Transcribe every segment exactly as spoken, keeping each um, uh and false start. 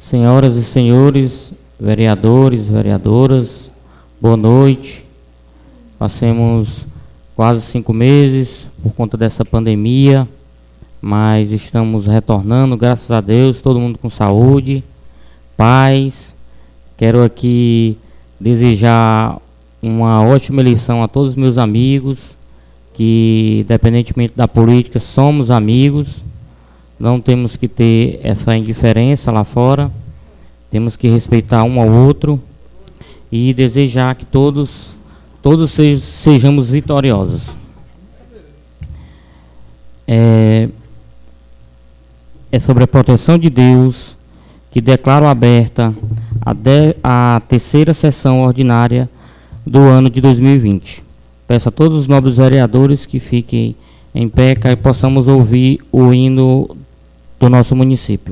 Senhoras e senhores, vereadores, vereadoras, boa noite. Passemos quase cinco meses por conta dessa pandemia, mas estamos retornando, graças a Deus, todo mundo com saúde, paz. Quero aqui desejar uma ótima eleição a todos os meus amigos, que, independentemente da política, somos amigos. Não temos que ter essa indiferença lá fora, temos que respeitar um ao outro e desejar que todos, todos sejamos vitoriosos. É, é sobre a proteção de Deus que declaro aberta a, de, a terceira sessão ordinária do ano de dois mil e vinte. Peço a todos os nobres vereadores que fiquem em pé, que possamos ouvir o hino do nosso município.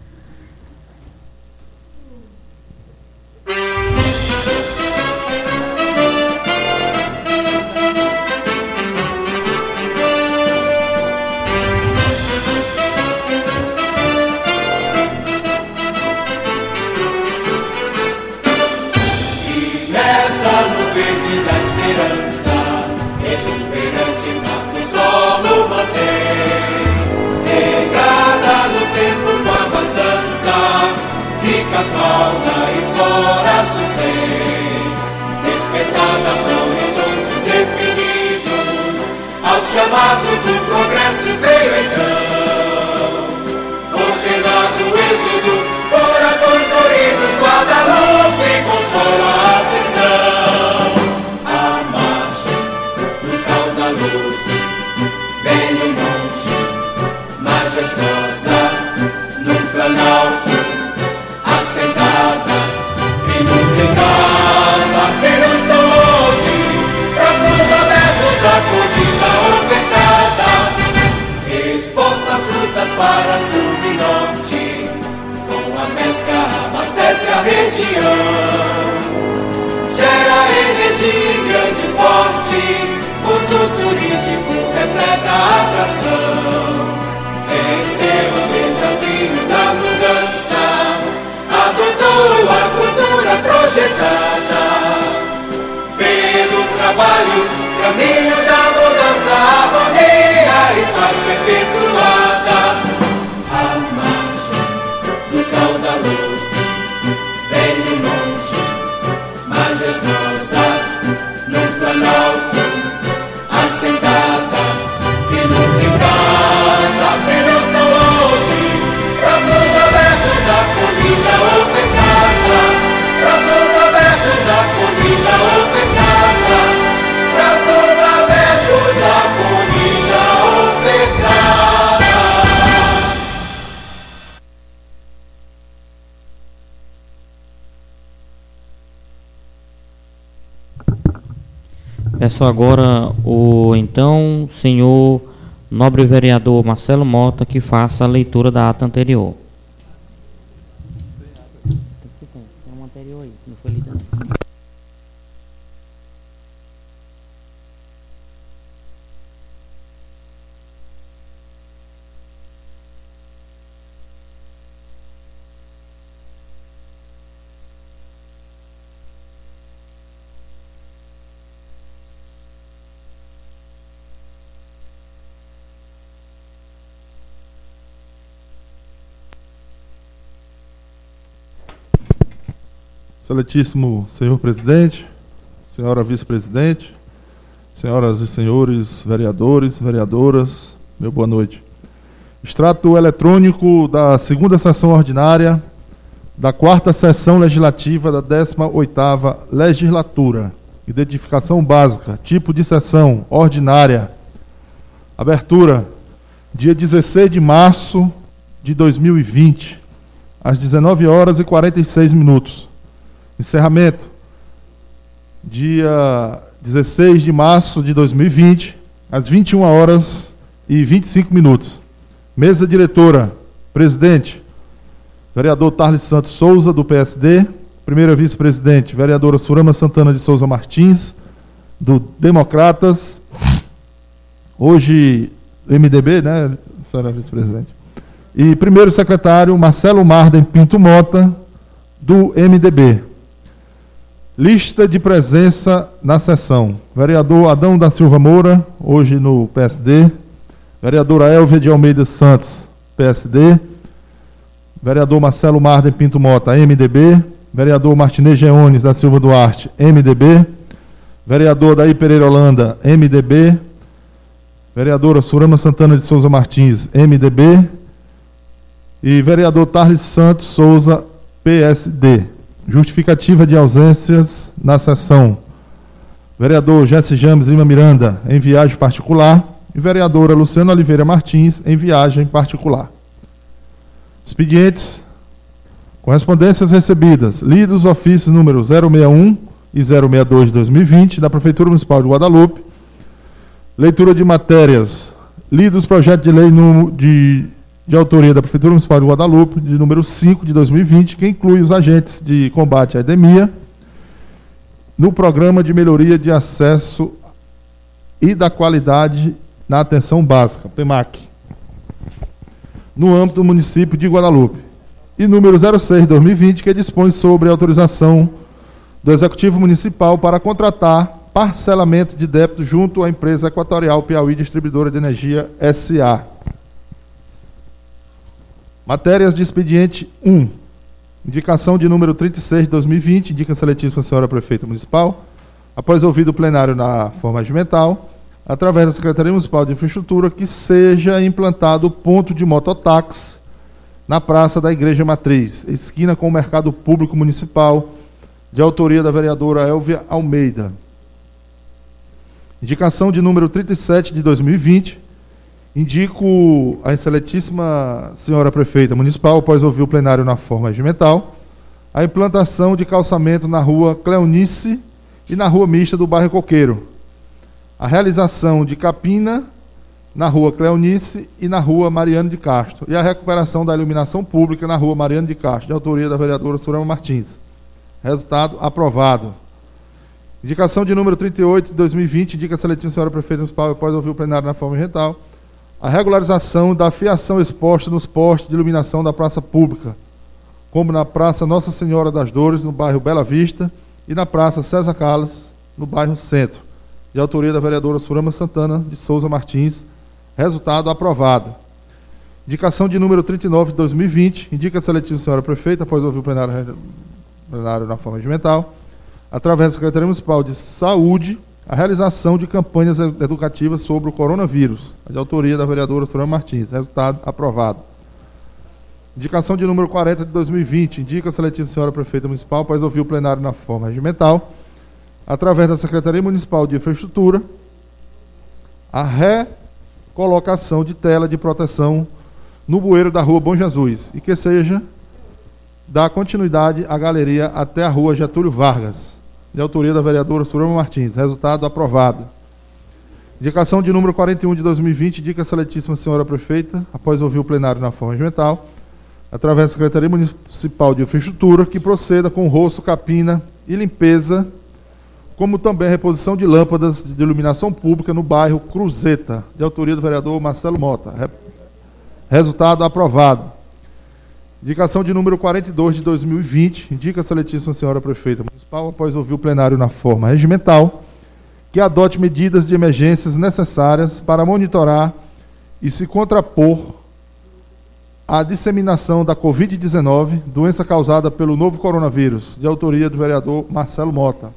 Chamado do progresso veio então, ordenado o êxodo, corações doridos, Guadalupe consola a ascensão. A marcha do caudaloso, velho monte, majestosa, no planalto, assentada, filhos em casa, filhos tão longe, braços abertos a colhida frutas para sul e norte, com a pesca abastece a região, gera energia em grande porte, ponto turístico repleta atração, venceu o desafio da mudança, adotou a cultura projetada, pelo trabalho, caminho da mudança, harmonia e paz perpetuada. A marcha do caudaloso, velho monte, majestosa, no planalto, assentada, filhos em casa, filhos tão longe, braços abertos à comida ofertada, braços abertos à comida ofertada, braços abertos à comida ofertada. Peço agora o então senhor nobre vereador Marcelo Mota que faça a leitura da ata anterior. Tem uma anterior aí, não foi lida não. Excelentíssimo senhor presidente, senhora vice-presidente, senhoras e senhores vereadores, vereadoras, meu boa noite. Extrato eletrônico da segunda sessão ordinária da quarta sessão legislativa da décima oitava legislatura. Identificação básica, tipo de sessão ordinária. Abertura, dia dezesseis de março de dois mil e vinte, às dezenove horas e quarenta e seis minutos. Encerramento, dia dezesseis de março de dois mil e vinte, às vinte e uma horas e vinte e cinco minutos. Mesa diretora, presidente, vereador Tarles Santos Souza, do P S D. Primeira vice-presidente, vereadora Surama Santana de Souza Martins, do Democratas. Hoje, M D B, né, senhora vice-presidente? E primeiro secretário, Marcelo Marden Pinto Mota, do M D B. Lista de presença na sessão. Vereador Adão da Silva Moura, hoje no P S D. Vereadora Elvia de Almeida Santos, P S D. Vereador Marcelo Marden Pinto Mota, M D B. Vereador Martinez Geones da Silva Duarte, M D B. Vereador Daí Pereira Holanda, M D B. Vereadora Surama Santana de Souza Martins, M D B. E vereador Tarles Santos Souza, P S D. Justificativa de ausências na sessão. Vereador Jesse James Lima Miranda, em viagem particular. E vereadora Luciana Oliveira Martins, em viagem particular. Expedientes. Correspondências recebidas. Lidos os ofícios número zero seis um e zero seis dois de dois mil e vinte, da Prefeitura Municipal de Guadalupe. Leitura de matérias. Lidos os projetos de lei no, de... de autoria da Prefeitura Municipal de Guadalupe, de número cinco de dois mil e vinte, que inclui os agentes de combate à endemia, no Programa de Melhoria de Acesso e da Qualidade na Atenção Básica, P M A C, no âmbito do município de Guadalupe. E número zero seis de dois mil e vinte, que dispõe sobre a autorização do Executivo Municipal para contratar parcelamento de débito junto à empresa Equatorial Piauí Distribuidora de Energia S A Matérias de expediente um. Indicação de número trinta e seis de dois mil e vinte, indica seletivo a senhora Prefeita Municipal, após ouvido o plenário na forma regimental, através da Secretaria Municipal de Infraestrutura, que seja implantado o ponto de mototáxi na Praça da Igreja Matriz, esquina com o Mercado Público Municipal, de autoria da vereadora Elvia Almeida. Indicação de número trinta e sete de dois mil e vinte, indico a excelentíssima senhora Prefeita Municipal, após ouvir o plenário na forma regimental, a implantação de calçamento na rua Cleonice e na rua mista do bairro Coqueiro, a realização de capina na rua Cleonice e na rua Mariano de Castro, e a recuperação da iluminação pública na rua Mariano de Castro, de autoria da vereadora Surama Martins. Resultado, aprovado. Indicação de número trinta e oito de dois mil e vinte, indica a excelentíssima senhora Prefeita Municipal, após ouvir o plenário na forma regimental, a regularização da fiação exposta nos postes de iluminação da praça pública, como na Praça Nossa Senhora das Dores, no bairro Bela Vista, e na Praça César Carlos, no bairro Centro, de autoria da vereadora Surama Santana de Souza Martins. Resultado, aprovado. Indicação de número trinta e nove de dois mil e vinte, indica a excelentíssima senhora Prefeita, após ouvir o plenário, plenário na forma regimental, através da Secretaria Municipal de Saúde, a realização de campanhas educativas sobre o coronavírus, de autoria da vereadora Surama Martins. Resultado, aprovado. Indicação de número quarenta de dois mil e vinte, indica a excelentíssima senhora Prefeita Municipal, após ouvir o plenário na forma regimental, através da Secretaria Municipal de Infraestrutura, a recolocação de tela de proteção no bueiro da rua Bom Jesus, e que seja da continuidade à galeria até a rua Getúlio Vargas, de autoria da vereadora Surama Martins. Resultado, aprovado. Indicação de número quarenta e um de dois mil e vinte, indica a excelentíssima senhora Prefeita, após ouvir o plenário na forma regimental, através da Secretaria Municipal de Infraestrutura, que proceda com roço, capina e limpeza, como também a reposição de lâmpadas de iluminação pública no bairro Cruzeta, de autoria do vereador Marcelo Mota. Resultado, aprovado. Indicação de número quarenta e dois de dois mil e vinte, indica a excelentíssima senhora Prefeita Municipal, após ouvir o plenário na forma regimental, que adote medidas de emergências necessárias para monitorar e se contrapor à disseminação da covid dezenove, doença causada pelo novo coronavírus, de autoria do vereador Marcelo Mota.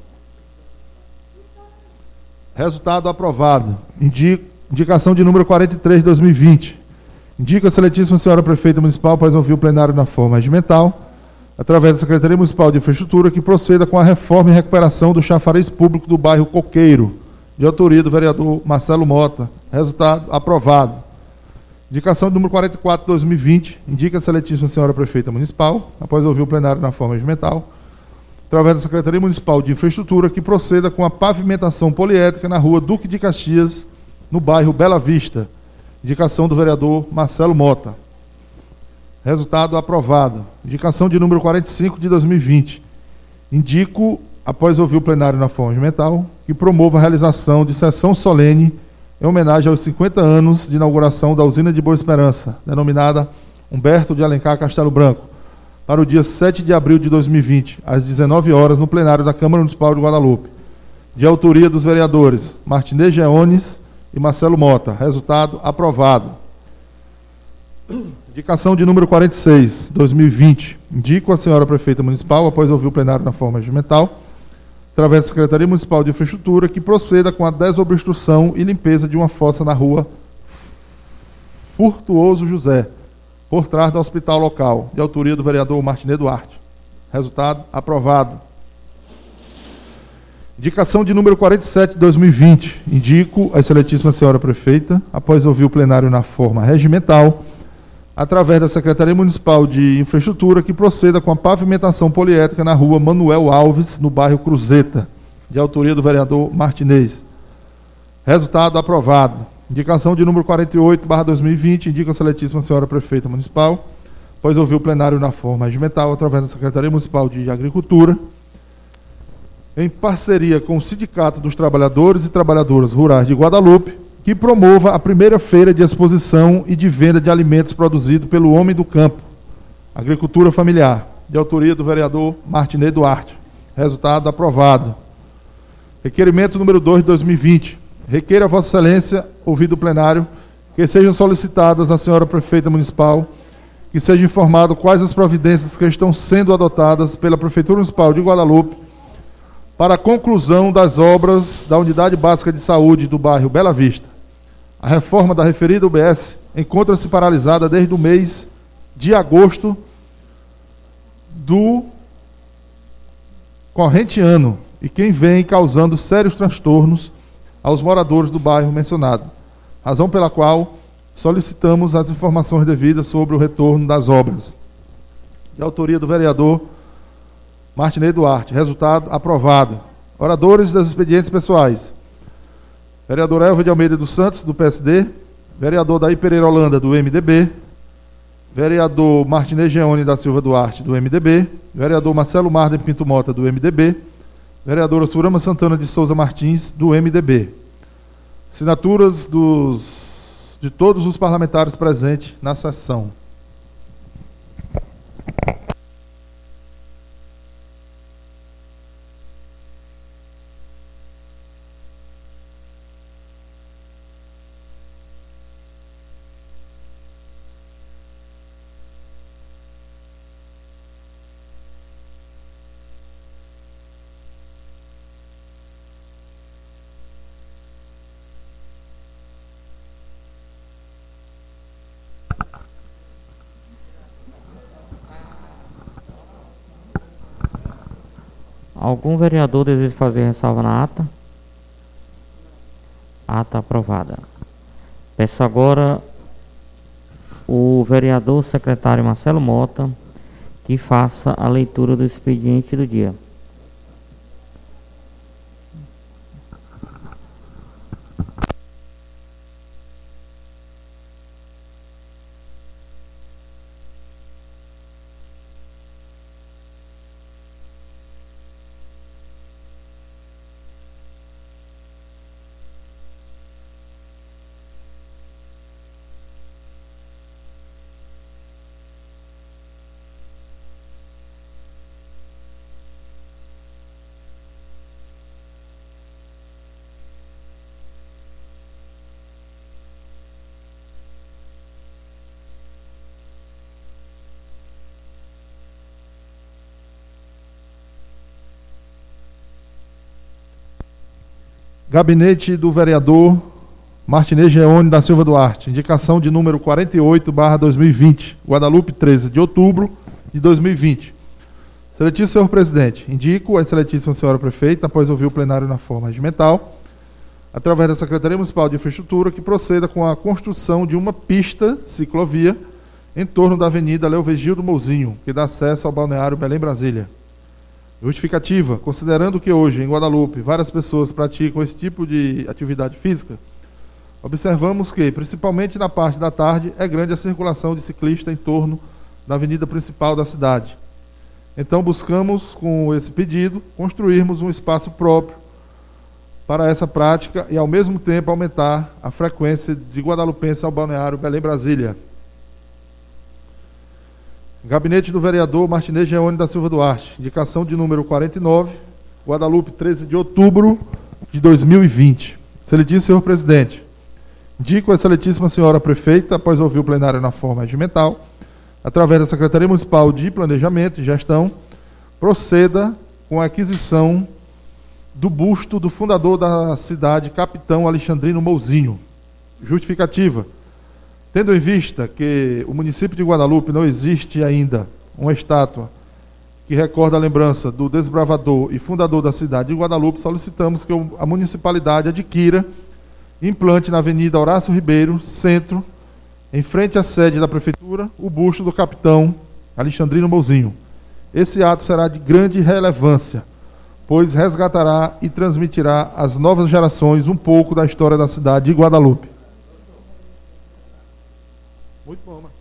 Resultado, aprovado. Indicação de número quarenta e três de dois mil e vinte. Indica a excelentíssima senhora Prefeita Municipal, após ouvir o plenário na forma regimental, através da Secretaria Municipal de Infraestrutura, que proceda com a reforma e recuperação do chafariz público do bairro Coqueiro, de autoria do vereador Marcelo Mota. Resultado, aprovado. Indicação de número quarenta e quatro de dois mil e vinte, indica a excelentíssima senhora Prefeita Municipal, após ouvir o plenário na forma regimental, através da Secretaria Municipal de Infraestrutura, que proceda com a pavimentação poliédrica na rua Duque de Caxias, no bairro Bela Vista. Indicação do vereador Marcelo Mota. Resultado, aprovado. Indicação de número quarenta e cinco de dois mil e vinte. Indico, após ouvir o plenário na forma regimental, que promova a realização de sessão solene em homenagem aos cinquenta anos de inauguração da usina de Boa Esperança, denominada Humberto de Alencar Castelo Branco, para o dia sete de abril de dois mil e vinte, às dezenove horas, no plenário da Câmara Municipal de Guadalupe, de autoria dos vereadores Martinez Geones e Marcelo Mota. Resultado: aprovado. Indicação de número quarenta e seis, dois mil e vinte. Indico a senhora prefeita municipal, após ouvir o plenário na forma regimental, através da Secretaria Municipal de Infraestrutura, que proceda com a desobstrução e limpeza de uma fossa na rua Furtuoso José, por trás do hospital local, de autoria do vereador Martinez Duarte. Resultado: aprovado. Indicação de número quarenta e sete, dois mil e vinte. Indico a excelentíssima senhora prefeita, após ouvir o plenário na forma regimental, através da Secretaria Municipal de Infraestrutura, que proceda com a pavimentação poliédrica na rua Manuel Alves, no bairro Cruzeta, de autoria do vereador Martinez. Resultado: aprovado. Indicação de número quarenta e oito, barra dois mil e vinte, indica a excelentíssima senhora prefeita municipal, após ouvir o plenário na forma regimental, através da Secretaria Municipal de Agricultura, em parceria com o Sindicato dos Trabalhadores e Trabalhadoras Rurais de Guadalupe, que promova a primeira feira de exposição e de venda de alimentos produzidos pelo homem do campo, agricultura familiar, de autoria do vereador Martinez Duarte. Resultado: aprovado. Requerimento número dois de dois mil e vinte. Requeira a Vossa Excelência, ouvido o plenário, que sejam solicitadas à senhora prefeita municipal, que seja informado quais as providências que estão sendo adotadas pela Prefeitura Municipal de Guadalupe para a conclusão das obras da Unidade Básica de Saúde do bairro Bela Vista. A reforma da referida U B S encontra-se paralisada desde o mês de agosto do corrente ano, e quem vem causando sérios transtornos aos moradores do bairro mencionado, razão pela qual solicitamos as informações devidas sobre o retorno das obras. De autoria do vereador Martinez Duarte. Resultado: aprovado. Oradores dos expedientes pessoais: vereador Elva de Almeida dos Santos, do P S D, vereador Daí Pereira Holanda, do M D B, vereador Martinez Geone da Silva Duarte, do M D B, vereador Marcelo Marden Pinto Mota, do M D B, vereadora Surama Santana de Souza Martins, do M D B. Assinaturas dos, de todos os parlamentares presentes na sessão. Algum vereador deseja fazer ressalva na ata? Ata aprovada. Peço agora o vereador secretário Marcelo Mota que faça a leitura do expediente do dia. Gabinete do vereador Martinez Geone da Silva Duarte. Indicação de número quarenta e oito, barra dois mil e vinte. Guadalupe, treze de outubro de dois mil e vinte. Excelentíssimo senhor presidente, indico a excelentíssima senhora prefeita, após ouvir o plenário na forma regimental, através da Secretaria Municipal de Infraestrutura, que proceda com a construção de uma pista ciclovia em torno da Avenida Leovigildo Mouzinho, que dá acesso ao balneário Belém Brasília. Justificativa: considerando que hoje, em Guadalupe, várias pessoas praticam esse tipo de atividade física, observamos que, principalmente na parte da tarde, é grande a circulação de ciclistas em torno da avenida principal da cidade. Então, buscamos, com esse pedido, construirmos um espaço próprio para essa prática e, ao mesmo tempo, aumentar a frequência de guadalupenses ao balneário Belém Brasília. Gabinete do vereador Martinez Geone da Silva Duarte. Indicação de número quarenta e nove, Guadalupe, treze de outubro de dois mil e vinte. Excelentíssimo senhor presidente, indico a excelentíssima senhora prefeita, após ouvir o plenário na forma regimental, através da Secretaria Municipal de Planejamento e Gestão, proceda com a aquisição do busto do fundador da cidade, capitão Alexandrino Mouzinho. Justificativa. Tendo em vista que o município de Guadalupe não existe ainda uma estátua que recorda a lembrança do desbravador e fundador da cidade de Guadalupe, solicitamos que a municipalidade adquira e implante na Avenida Horácio Ribeiro, centro, em frente à sede da prefeitura, o busto do capitão Alexandrino Mouzinho. Esse ato será de grande relevância, pois resgatará e transmitirá às novas gerações um pouco da história da cidade de Guadalupe. Muito bom, Marcos.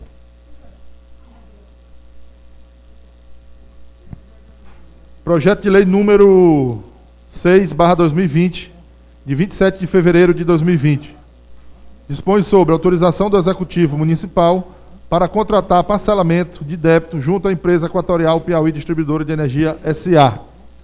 Projeto de lei número seis barra dois mil e vinte, de vinte e sete de fevereiro de dois mil e vinte. Dispõe sobre autorização do Executivo Municipal para contratar parcelamento de débito junto à empresa Equatorial Piauí Distribuidora de Energia S A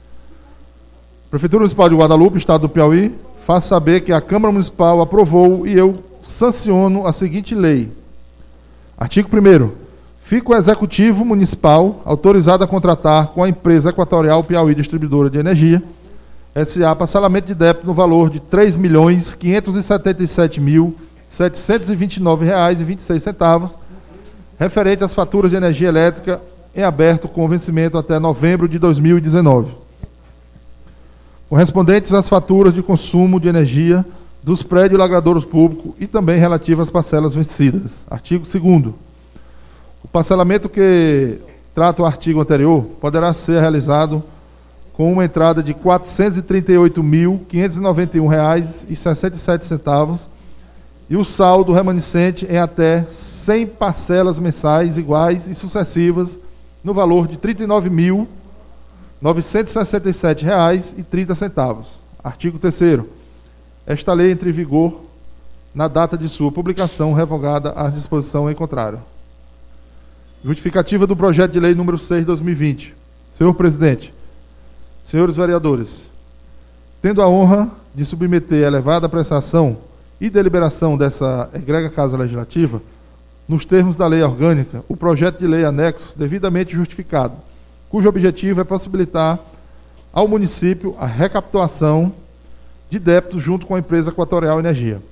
Prefeitura Municipal de Guadalupe, Estado do Piauí, faz saber que a Câmara Municipal aprovou e eu sanciono a seguinte lei. Artigo primeiro. Fica o Executivo Municipal autorizado a contratar com a empresa Equatorial Piauí Distribuidora de Energia S A parcelamento de débito no valor de três milhões quinhentos e setenta e sete mil setecentos e vinte e nove reais e vinte e seis centavos, referente às faturas de energia elétrica em aberto com vencimento até novembro de dois mil e dezenove. Correspondentes às faturas de consumo de energia dos prédios lagradouros públicos e também relativas às parcelas vencidas. Artigo segundo. O parcelamento que trata o artigo anterior poderá ser realizado com uma entrada de quatrocentos e trinta e oito mil quinhentos e noventa e um reais e sessenta e sete centavos e o saldo remanescente em até cem parcelas mensais iguais e sucessivas no valor de trinta e nove mil novecentos e sessenta e sete reais e trinta centavos. Artigo terceiro. Esta lei entra em vigor na data de sua publicação, revogada a disposição em contrário. Justificativa do projeto de lei número seis de dois mil e vinte. Senhor presidente, senhores vereadores, tendo a honra de submeter a elevada apreciação e deliberação dessa egrega Casa Legislativa, nos termos da lei orgânica, o projeto de lei anexo devidamente justificado, cujo objetivo é possibilitar ao município a recapitulação de débitos junto com a empresa Equatorial Energia.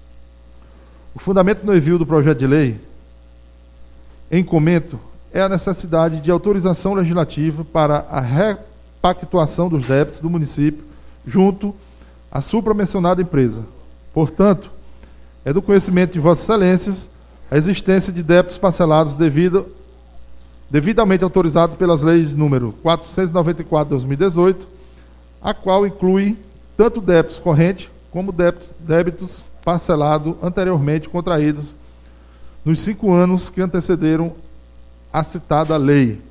O fundamento no envio do projeto de lei em comento é a necessidade de autorização legislativa para a repactuação dos débitos do município junto à supramencionada empresa. Portanto, é do conhecimento de Vossas Excelências a existência de débitos parcelados devido, devidamente autorizados pelas leis número quatrocentos e noventa e quatro de dois mil e dezoito, a qual inclui tanto débitos correntes como débitos parcelados anteriormente contraídos nos cinco anos que antecederam a citada lei.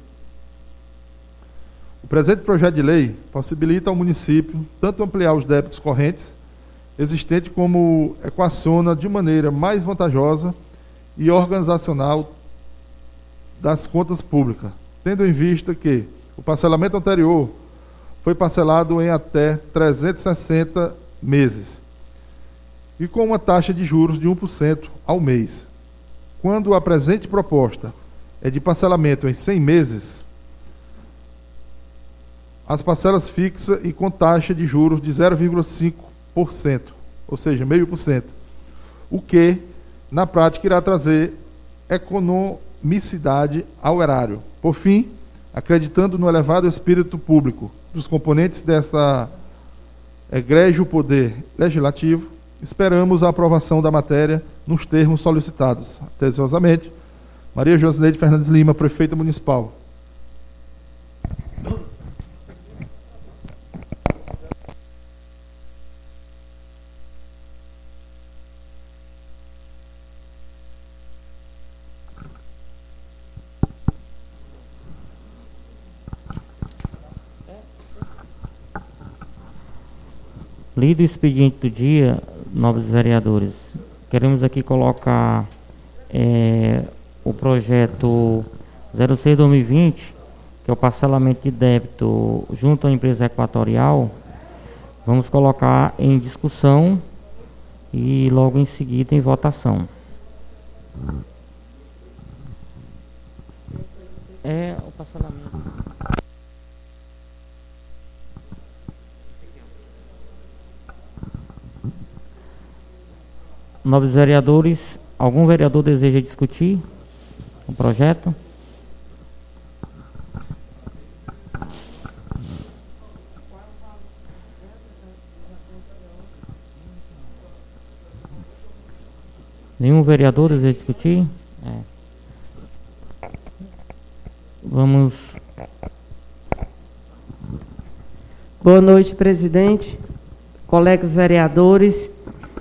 O presente projeto de lei possibilita ao município tanto ampliar os débitos correntes existentes como equaciona de maneira mais vantajosa e organizacional das contas públicas, tendo em vista que o parcelamento anterior foi parcelado em até trezentos e sessenta meses e com uma taxa de juros de um por cento ao mês. Quando a presente proposta é de parcelamento em cem meses, as parcelas fixas e com taxa de juros de zero vírgula cinco por cento, ou seja, zero vírgula cinco por cento, o que, na prática, irá trazer economicidade ao erário. Por fim, acreditando no elevado espírito público dos componentes desta egrégio poder legislativo, esperamos a aprovação da matéria nos termos solicitados. Atenciosamente, Maria Josineide Fernandes Lima, Prefeita Municipal. Lido o expediente do dia, nobres vereadores, queremos aqui colocar é, o projeto zero seis barra dois mil e vinte, que é o parcelamento de débito junto à empresa Equatorial, vamos colocar em discussão e logo em seguida em votação. É o parcelamento. Nobres vereadores, algum vereador deseja discutir o projeto? Nenhum vereador deseja discutir? É. Vamos. Boa noite, presidente, colegas vereadores.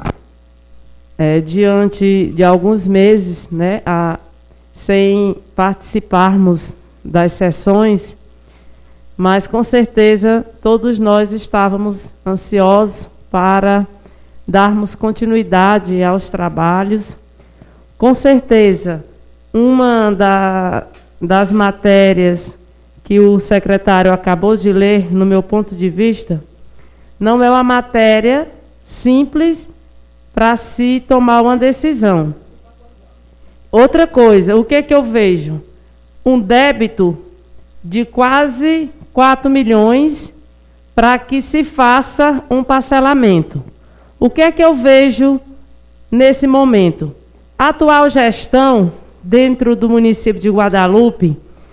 É, diante de alguns meses, né, a, sem participarmos das sessões, mas com certeza todos nós estávamos ansiosos para darmos continuidade aos trabalhos. Com certeza, uma da, das matérias que o secretário acabou de ler, no meu ponto de vista, não é uma matéria simples para se tomar uma decisão. Outra coisa, o que é que eu vejo? Um débito de quase quatro milhões para que se faça um parcelamento. O que é que eu vejo nesse momento? A atual gestão, dentro do município de Guadalupe,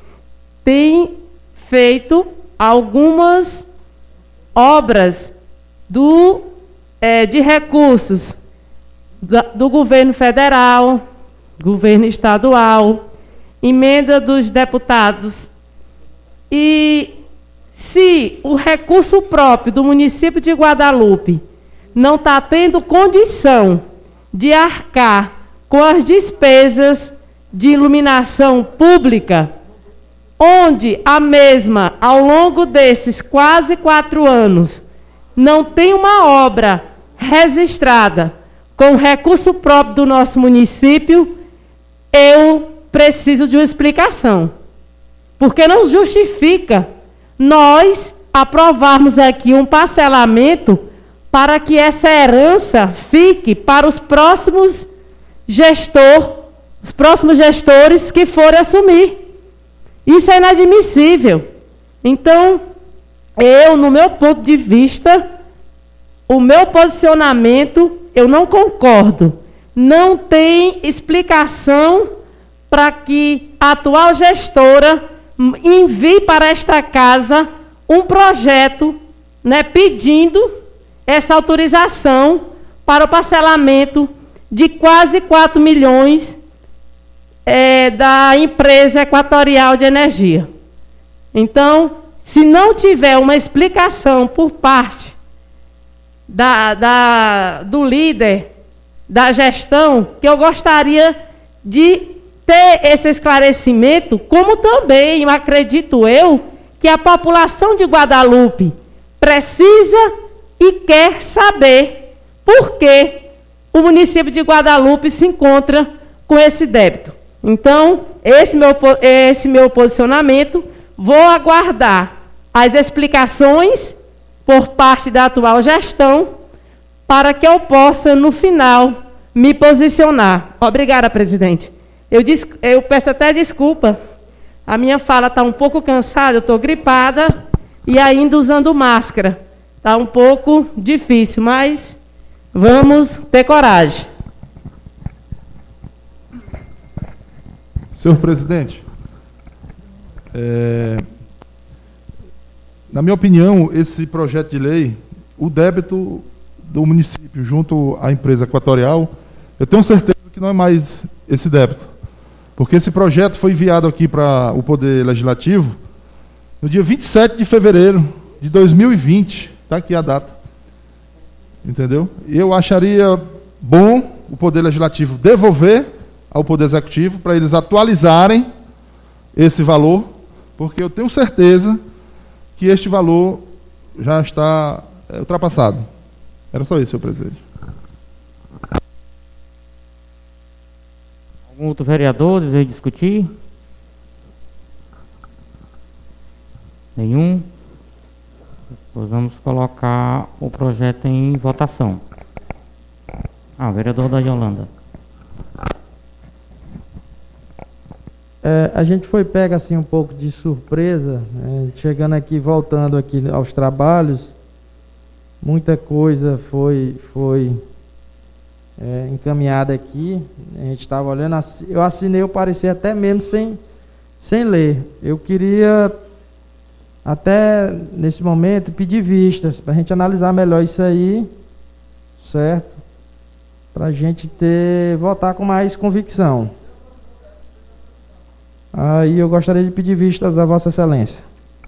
tem feito algumas obras do, é, de recursos do governo federal, governo estadual, emenda dos deputados. E se o recurso próprio do município de Guadalupe não está tendo condição de arcar com as despesas de iluminação pública, onde a mesma, ao longo desses quase quatro anos, não tem uma obra registrada com recurso próprio do nosso município, eu preciso de uma explicação. Porque não justifica nós aprovarmos aqui um parcelamento para que essa herança fique para os próximos gestor, os próximos gestores que forem assumir. Isso é inadmissível. Então, eu, no meu ponto de vista, o meu posicionamento, eu não concordo. Não tem explicação para que a atual gestora envie para esta casa um projeto, né, pedindo essa autorização para o parcelamento de quase quatro milhões é, da empresa Equatorial de Energia. Então, se não tiver uma explicação por parte Da, da, do líder da gestão, que eu gostaria de ter esse esclarecimento, como também, eu acredito eu, que a população de Guadalupe precisa e quer saber por que o município de Guadalupe se encontra com esse débito. Então, esse meu, esse meu posicionamento, vou aguardar as explicações por parte da atual gestão, para que eu possa, no final, me posicionar. Obrigada, presidente. Eu, dis, eu peço até desculpa, a minha fala está um pouco cansada, eu estou gripada e ainda usando máscara. Está um pouco difícil, mas vamos ter coragem. Senhor presidente, é... na minha opinião, esse projeto de lei, o débito do município junto à empresa Equatorial, eu tenho certeza que não é mais esse débito. Porque esse projeto foi enviado aqui para o Poder Legislativo no dia vinte e sete de fevereiro de dois mil e vinte. Está aqui a data. Entendeu? Eu acharia bom o Poder Legislativo devolver ao Poder Executivo para eles atualizarem esse valor, porque eu tenho certeza que este valor já está é, ultrapassado. Era só isso, senhor presidente. Algum outro vereador deseja discutir? Nenhum? Nós vamos colocar o projeto em votação. Ah, vereador da Yolanda. É, a gente foi pego assim um pouco de surpresa, né? Chegando aqui, voltando aqui aos trabalhos, muita coisa foi, foi é, encaminhada aqui. A gente estava olhando, eu assinei o parecer até mesmo sem, sem ler. Eu queria, até nesse momento, pedir vistas, para a gente analisar melhor isso aí, certo? Para a gente ter, votar com mais convicção. Aí eu gostaria de pedir vistas a Vossa Excelência.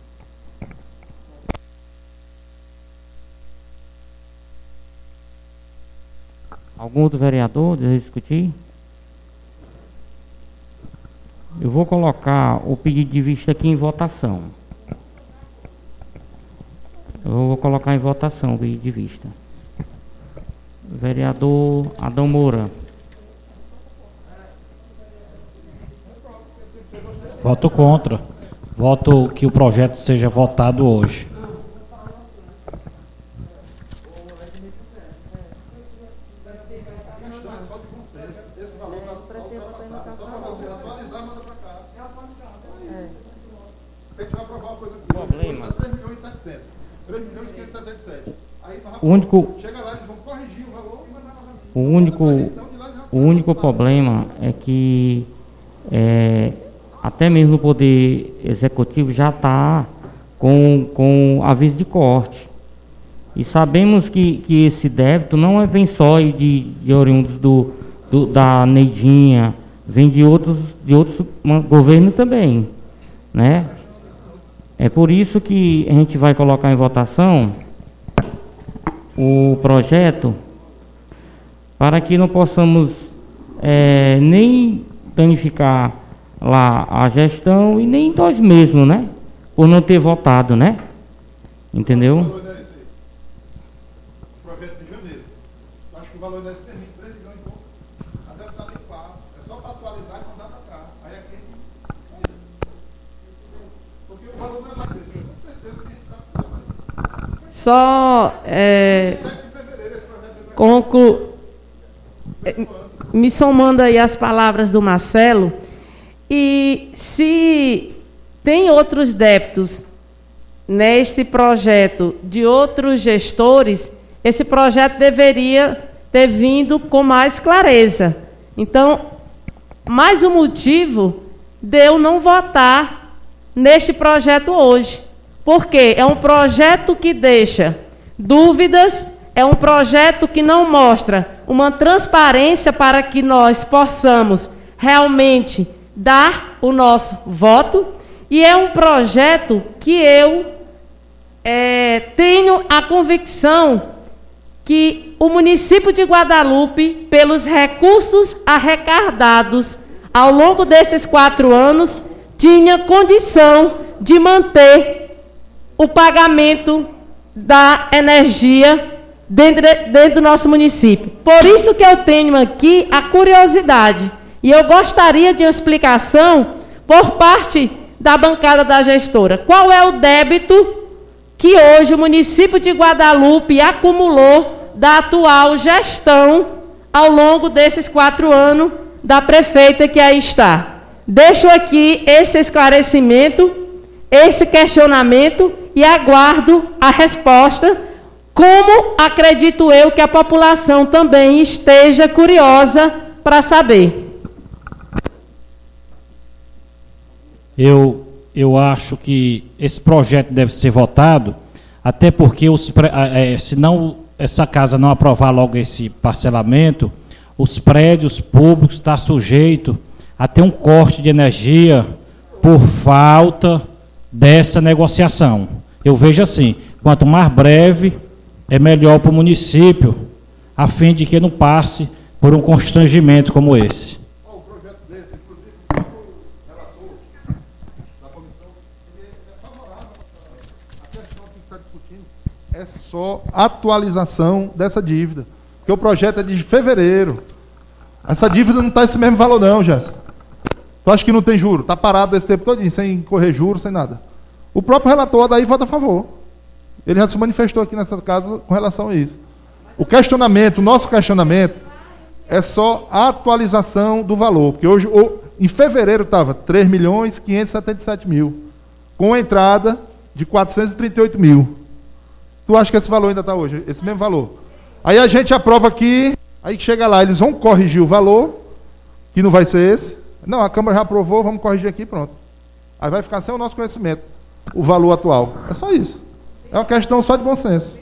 Algum outro vereador deseja discutir? Eu vou colocar o pedido de vista aqui em votação. Eu vou colocar em votação o pedido de vista. Vereador Adão Moura. Voto contra. Voto que o projeto seja votado hoje. Problema. O único, o único, o único problema é que é, até mesmo o Poder Executivo já está com, com aviso de corte. E sabemos que, que esse débito não é, vem só de, de oriundos do, do, da Neidinha, vem de outros, de outros governos também, né? É por isso que a gente vai colocar em votação o projeto, para que não possamos é, nem danificar lá a gestão e nem nós mesmos, né? Por não ter votado, né? Entendeu? O projeto de janeiro. Acho que o valor desse termina três milhões e pouco. Até ficar bem claro. É só para atualizar e mandar para cá. Aí aqui. Porque o valor não é mais esse. Eu tenho certeza que a gente sabe que não é mais. Só é, sete de fevereiro esse projeto conclu... é, me somando aí as palavras do Marcelo, e se tem outros débitos neste projeto de outros gestores, esse projeto deveria ter vindo com mais clareza. Então, mais um motivo de eu não votar neste projeto hoje. Porque é um projeto que deixa dúvidas, é um projeto que não mostra uma transparência para que nós possamos realmente dar o nosso voto, e é um projeto que eu é, tenho a convicção que o município de Guadalupe, pelos recursos arrecadados ao longo desses quatro anos, tinha condição de manter o pagamento da energia dentro, dentro do nosso município. Por isso que eu tenho aqui a curiosidade, e eu gostaria de uma explicação por parte da bancada da gestora. Qual é o débito que hoje o município de Guadalupe acumulou da atual gestão ao longo desses quatro anos da prefeita que aí está? Deixo aqui esse esclarecimento, esse questionamento, e aguardo a resposta, como acredito eu que a população também esteja curiosa para saber. Eu, eu acho que esse projeto deve ser votado, até porque, os, é, se não, essa casa não aprovar logo esse parcelamento, os prédios públicos estão sujeitos a ter um corte de energia por falta dessa negociação. Eu vejo assim, quanto mais breve, é melhor para o município, a fim de que não passe por um constrangimento como esse. O projeto desse, inclusive, o relator da comissão, ele é favorável. A questão que está discutindo é só atualização dessa dívida. Porque o projeto é de fevereiro. Essa dívida não está esse mesmo valor não, Jéssica. Tu acha que não tem juro? Está parado esse tempo todo, sem correr juros, sem nada. O próprio relator daí vota a favor. Ele já se manifestou aqui nessa casa com relação a isso. O questionamento, o nosso questionamento, é só a atualização do valor. Porque hoje, em fevereiro, estava três milhões quinhentos e setenta e sete mil, com a entrada de quatrocentos e trinta e oito mil. Tu acha que esse valor ainda está hoje? Esse mesmo valor. Aí a gente aprova aqui, aí chega lá, eles vão corrigir o valor, que não vai ser esse. Não, a Câmara já aprovou, vamos corrigir aqui, pronto. Aí vai ficar sem o nosso conhecimento, o valor atual. É só isso. É uma questão só de bom senso.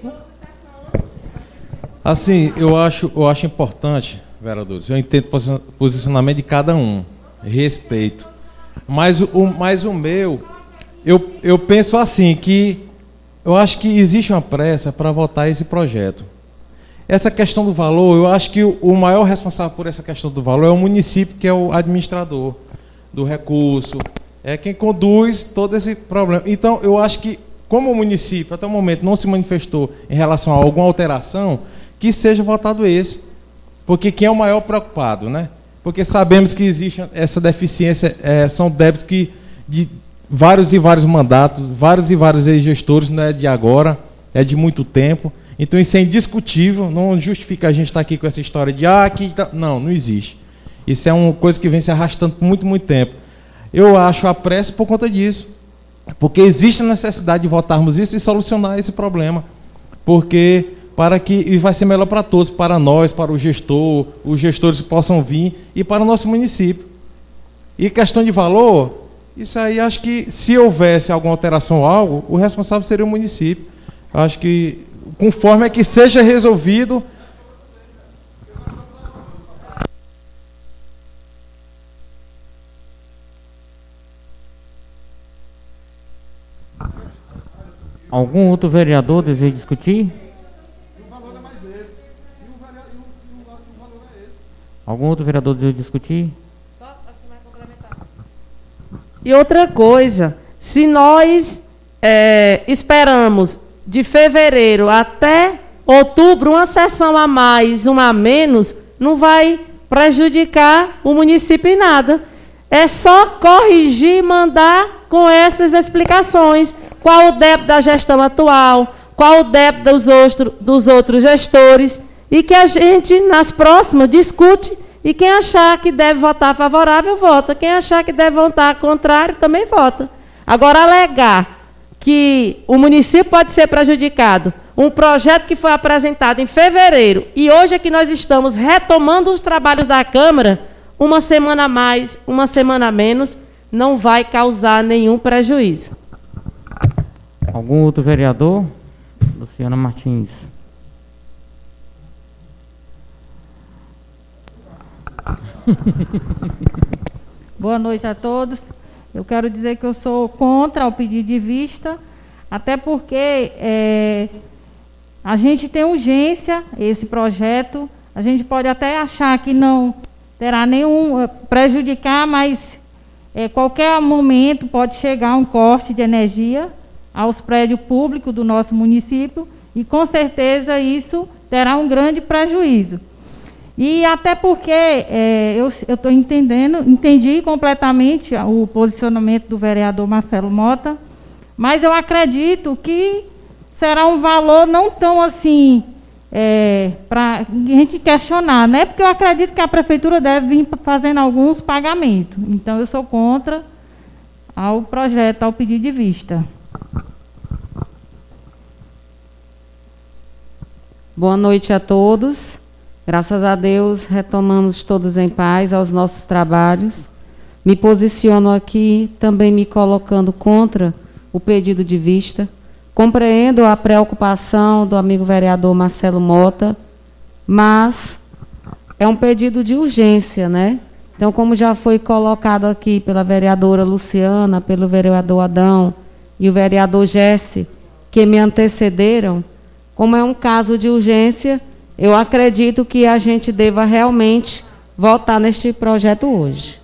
Assim, eu acho, eu acho importante, vereadores, eu entendo o posicionamento de cada um, respeito. Mas o, mas o meu, eu, eu penso assim, que eu acho que existe uma pressa para votar esse projeto. Essa questão do valor, eu acho que o, o maior responsável por essa questão do valor é o município, que é o administrador do recurso, é quem conduz todo esse problema. Então, eu acho que, como o município, até o momento, não se manifestou em relação a alguma alteração, que seja votado esse. Porque quem é o maior preocupado, né? Porque sabemos que existe essa deficiência, é, são débitos que, de vários e vários mandatos, vários e vários gestores, não é de agora, é de muito tempo. Então isso é indiscutível, não justifica a gente estar aqui com essa história de ah, aqui tá... não, não existe. Isso é uma coisa que vem se arrastando por muito, muito tempo. Eu acho a pressa por conta disso, porque existe a necessidade de votarmos isso e solucionar esse problema, porque para que e vai ser melhor para todos, para nós, para o gestor, os gestores possam vir e para o nosso município. E questão de valor, isso aí acho que se houvesse alguma alteração ou algo, o responsável seria o município. Acho que conforme é que seja resolvido. Algum outro vereador deseja discutir? Algum outro vereador deseja discutir? E outra coisa, se nós é, esperamos de fevereiro até outubro uma sessão a mais, uma a menos, não vai prejudicar o município em nada. É só corrigir e mandar com essas explicações. Qual o débito da gestão atual, qual o débito dos, outro, dos outros gestores, e que a gente, nas próximas, discute, e quem achar que deve votar favorável, vota. Quem achar que deve votar contrário, também vota. Agora, alegar que o município pode ser prejudicado, um projeto que foi apresentado em fevereiro, e hoje é que nós estamos retomando os trabalhos da Câmara, uma semana a mais, uma semana a menos, não vai causar nenhum prejuízo. Algum outro vereador? Luciana Martins. Boa noite a todos. Eu quero dizer que eu sou contra o pedido de vista, até porque é, a gente tem urgência, esse projeto, a gente pode até achar que não terá nenhum prejudicar, mas é, qualquer momento pode chegar um corte de energia aos prédios públicos do nosso município, e com certeza isso terá um grande prejuízo. E até porque é, eu estou entendendo, entendi completamente o posicionamento do vereador Marcelo Mota, mas eu acredito que será um valor não tão assim, é, para a gente questionar, né? Porque eu acredito que a prefeitura deve vir fazendo alguns pagamentos. Então eu sou contra ao projeto, ao pedido de vista. Boa noite a todos. Graças a Deus, retomamos todos em paz aos nossos trabalhos. Me posiciono aqui também me colocando contra o pedido de vista. Compreendo a preocupação do amigo vereador Marcelo Mota, mas é um pedido de urgência, né? Então, como já foi colocado aqui pela vereadora Luciana, pelo vereador Adão e o vereador Jesse, que me antecederam, como é um caso de urgência, eu acredito que a gente deva realmente votar neste projeto hoje.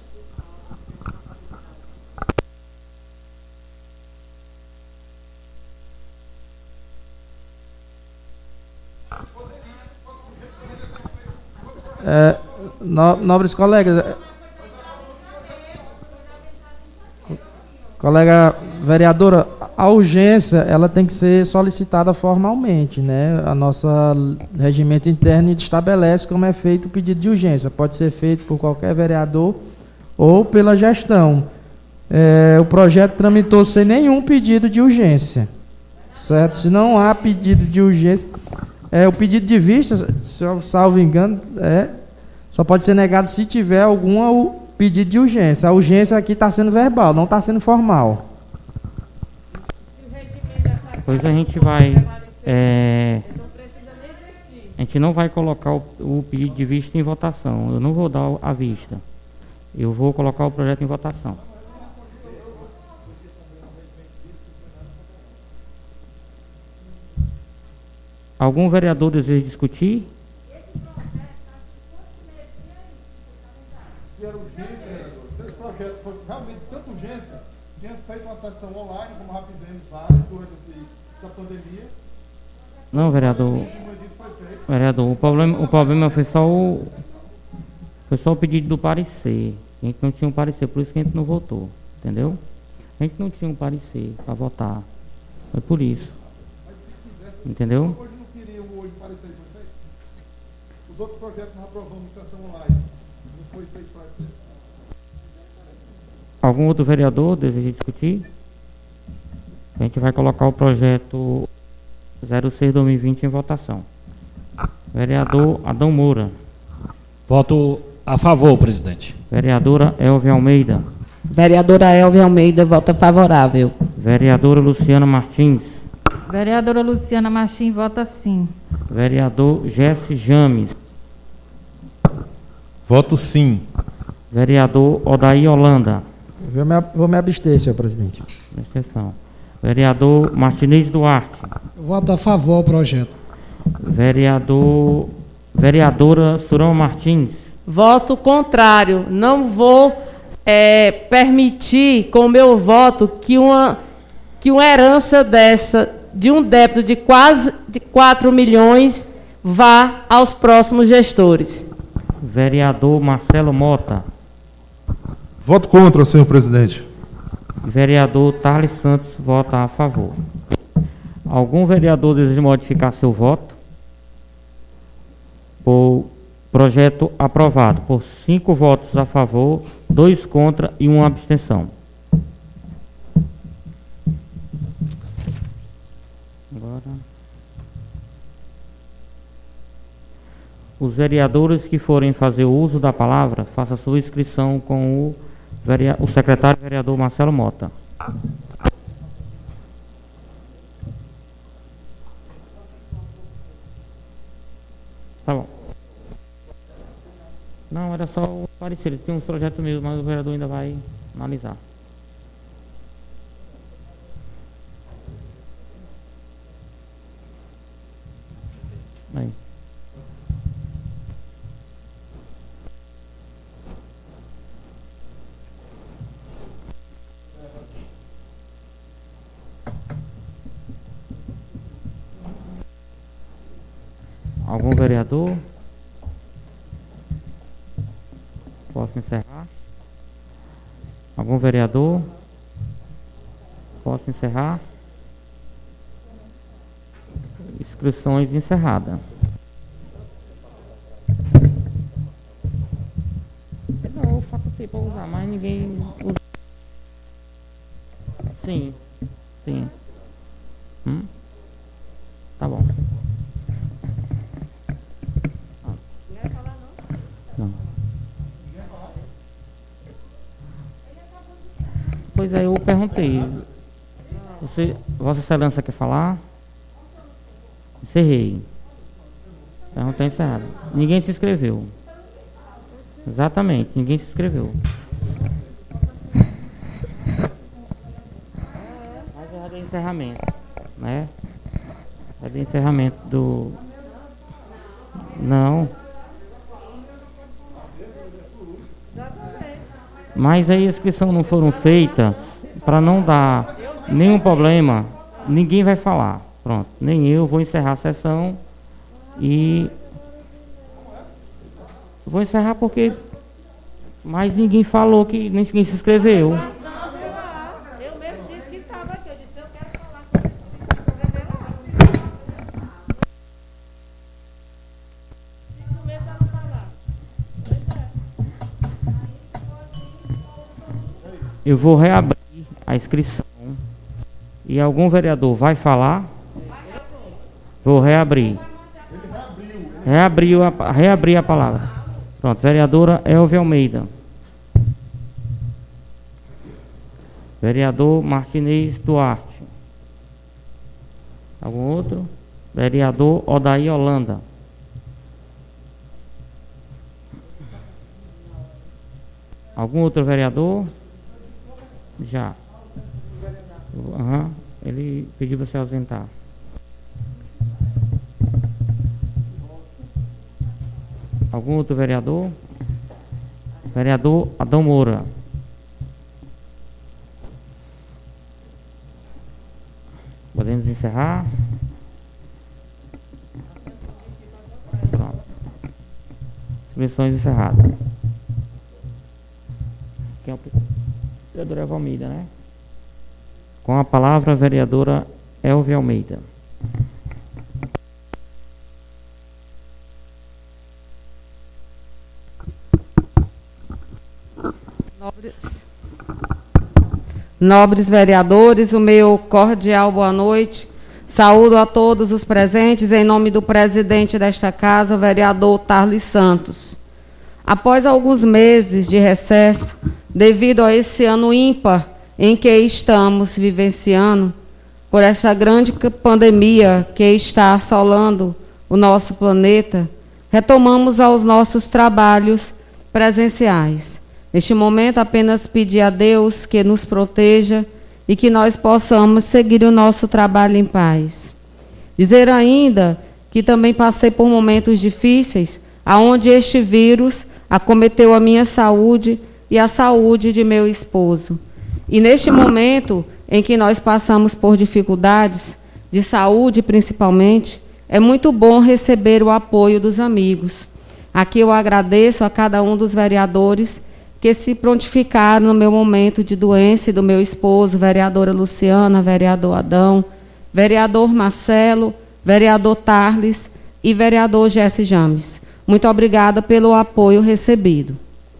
É, no, nobres colegas, colega vereadora, a urgência ela tem que ser solicitada formalmente, né? A nossa regimento interno estabelece como é feito o pedido de urgência. Pode ser feito por qualquer vereador ou pela gestão. É, o projeto tramitou sem nenhum pedido de urgência, certo? Se não há pedido de urgência, é, o pedido de vista, se eu salvo engano, é, só pode ser negado se tiver algum pedido de urgência. A urgência aqui está sendo verbal, não está sendo formal. Depois a gente vai... É, a gente não vai colocar o, o pedido de vista em votação. Eu não vou dar a vista. Eu vou colocar o projeto em votação. Algum vereador deseja discutir? Se era urgência, vereador, se esse projeto fosse realmente de tanta urgência, tinha feito uma sessão online, como já fizemos várias durante essa pandemia. Não, vereador. Vereador, o problema, o problema foi só o foi só o pedido do parecer. A gente não tinha um parecer, por isso que a gente não votou, entendeu? A gente não tinha um parecer para votar. Foi por isso. Entendeu? Hoje não queriam hoje parecer, foi feito? Os outros projetos nós aprovamos em sessão online. Não foi feito parecer. Algum outro vereador deseja discutir? A gente vai colocar o projeto zero seis barra dois mil e vinte em votação. Vereador Adão Moura. Voto a favor, presidente. Vereadora Elvia Almeida. Vereadora Elvia Almeida, vota favorável. Vereadora Luciana Martins. Vereadora Luciana Martins, vota sim. Vereador Jesse James. Voto sim. Vereador Odaí Holanda. Vou me, vou me abster, senhor presidente. Exceção. Vereador Martinez Duarte. Voto a favor ao projeto. Vereador, vereadora Surão Martins. Voto contrário. Não vou é, permitir com o meu voto que uma, que uma herança dessa, de um débito de quase de quatro milhões, vá aos próximos gestores. Vereador Marcelo Mota. Voto contra, senhor presidente. Vereador Tarles Santos vota a favor. Algum vereador deseja modificar seu voto? Por projeto aprovado por cinco votos a favor, dois contra e uma abstenção. Agora, os vereadores que forem fazer uso da palavra, faça sua inscrição com o, verea o secretário vereador Marcelo Mota. Tá bom. Não, era só o parecer. Tem uns projetos mesmo, mas o vereador ainda vai analisar. Aí. Algum vereador? Posso encerrar? Algum vereador? Posso encerrar? Inscrições encerradas. Não, eu facultei para usar, mas ninguém usa. Sim, sim. Hum? Tá bom. Não. Pois é, eu perguntei. Você, Vossa Excelência quer falar? Encerrei. Perguntei encerrado. Ninguém se inscreveu. Exatamente, ninguém se inscreveu. Mas é de encerramento, né? É de encerramento do... Não. Mas aí as inscrições não foram feitas para não dar nenhum problema, ninguém vai falar. Pronto, nem eu vou encerrar a sessão e vou encerrar porque mais ninguém falou que nem ninguém se inscreveu. Eu mesmo disse que estava. Eu vou reabrir a inscrição. E algum vereador vai falar? Vou reabrir. Reabriu a, reabrir a palavra. Pronto, vereadora Elvia Almeida. Vereador Martinez Duarte. Algum outro? Vereador Odair Holanda. Algum outro vereador? Já. Uhum. Ele pediu para se ausentar. Algum outro vereador? Vereador Adão Moura. Podemos encerrar? Pronto. Inscrições encerradas. Quem é o vereador Elvia Almeida, né? Com a palavra, a vereadora Elvia Almeida. Nobres, nobres vereadores, o meu cordial boa noite. Saúdo a todos os presentes em nome do presidente desta casa, vereador Tarlis Santos. Após alguns meses de recesso, devido a esse ano ímpar em que estamos vivenciando, por essa grande pandemia que está assolando o nosso planeta, retomamos aos nossos trabalhos presenciais. Neste momento, apenas pedir a Deus que nos proteja e que nós possamos seguir o nosso trabalho em paz. Dizer ainda que também passei por momentos difíceis, aonde este vírus acometeu a minha saúde e a saúde de meu esposo. E neste momento em que nós passamos por dificuldades, de saúde principalmente, é muito bom receber o apoio dos amigos. Aqui eu agradeço a cada um dos vereadores que se prontificaram no meu momento de doença e do meu esposo, vereadora Luciana, vereador Adão, vereador Marcelo, vereador Tarlis e vereador Jesse James. Muito obrigada pelo apoio recebido.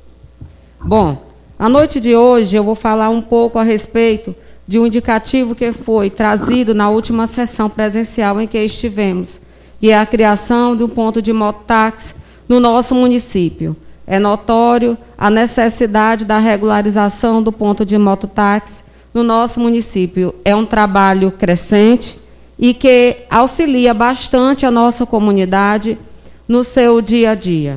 Bom, a noite de hoje eu vou falar um pouco a respeito de um indicativo que foi trazido na última sessão presencial em que estivemos, que é a criação de um ponto de mototáxi no nosso município. É notório a necessidade da regularização do ponto de mototáxi no nosso município. É um trabalho crescente e que auxilia bastante a nossa comunidade no seu dia a dia.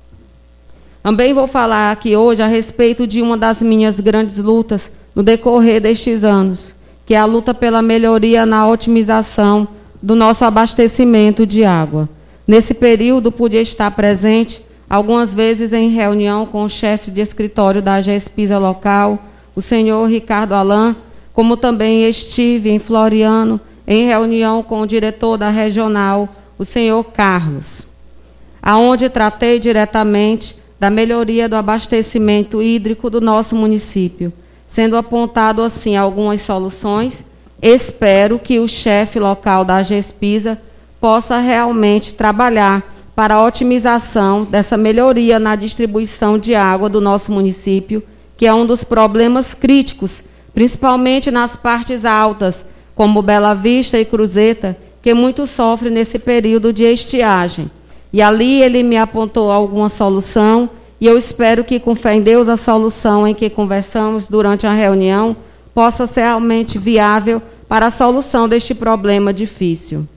Também vou falar aqui hoje a respeito de uma das minhas grandes lutas no decorrer destes anos, que é a luta pela melhoria na otimização do nosso abastecimento de água. Nesse período, pude estar presente algumas vezes em reunião com o chefe de escritório da GESPISA local, o senhor Ricardo Alain, como também estive em Floriano, em reunião com o diretor da regional, o senhor Carlos, aonde tratei diretamente da melhoria do abastecimento hídrico do nosso município, sendo apontado assim algumas soluções. Espero que o chefe local da GESPISA possa realmente trabalhar para a otimização dessa melhoria na distribuição de água do nosso município, que é um dos problemas críticos, principalmente nas partes altas, como Bela Vista e Cruzeta, que muito sofre nesse período de estiagem. E ali ele me apontou alguma solução, e eu espero que, com fé em Deus, a solução em que conversamos durante a reunião possa ser realmente viável para a solução deste problema difícil.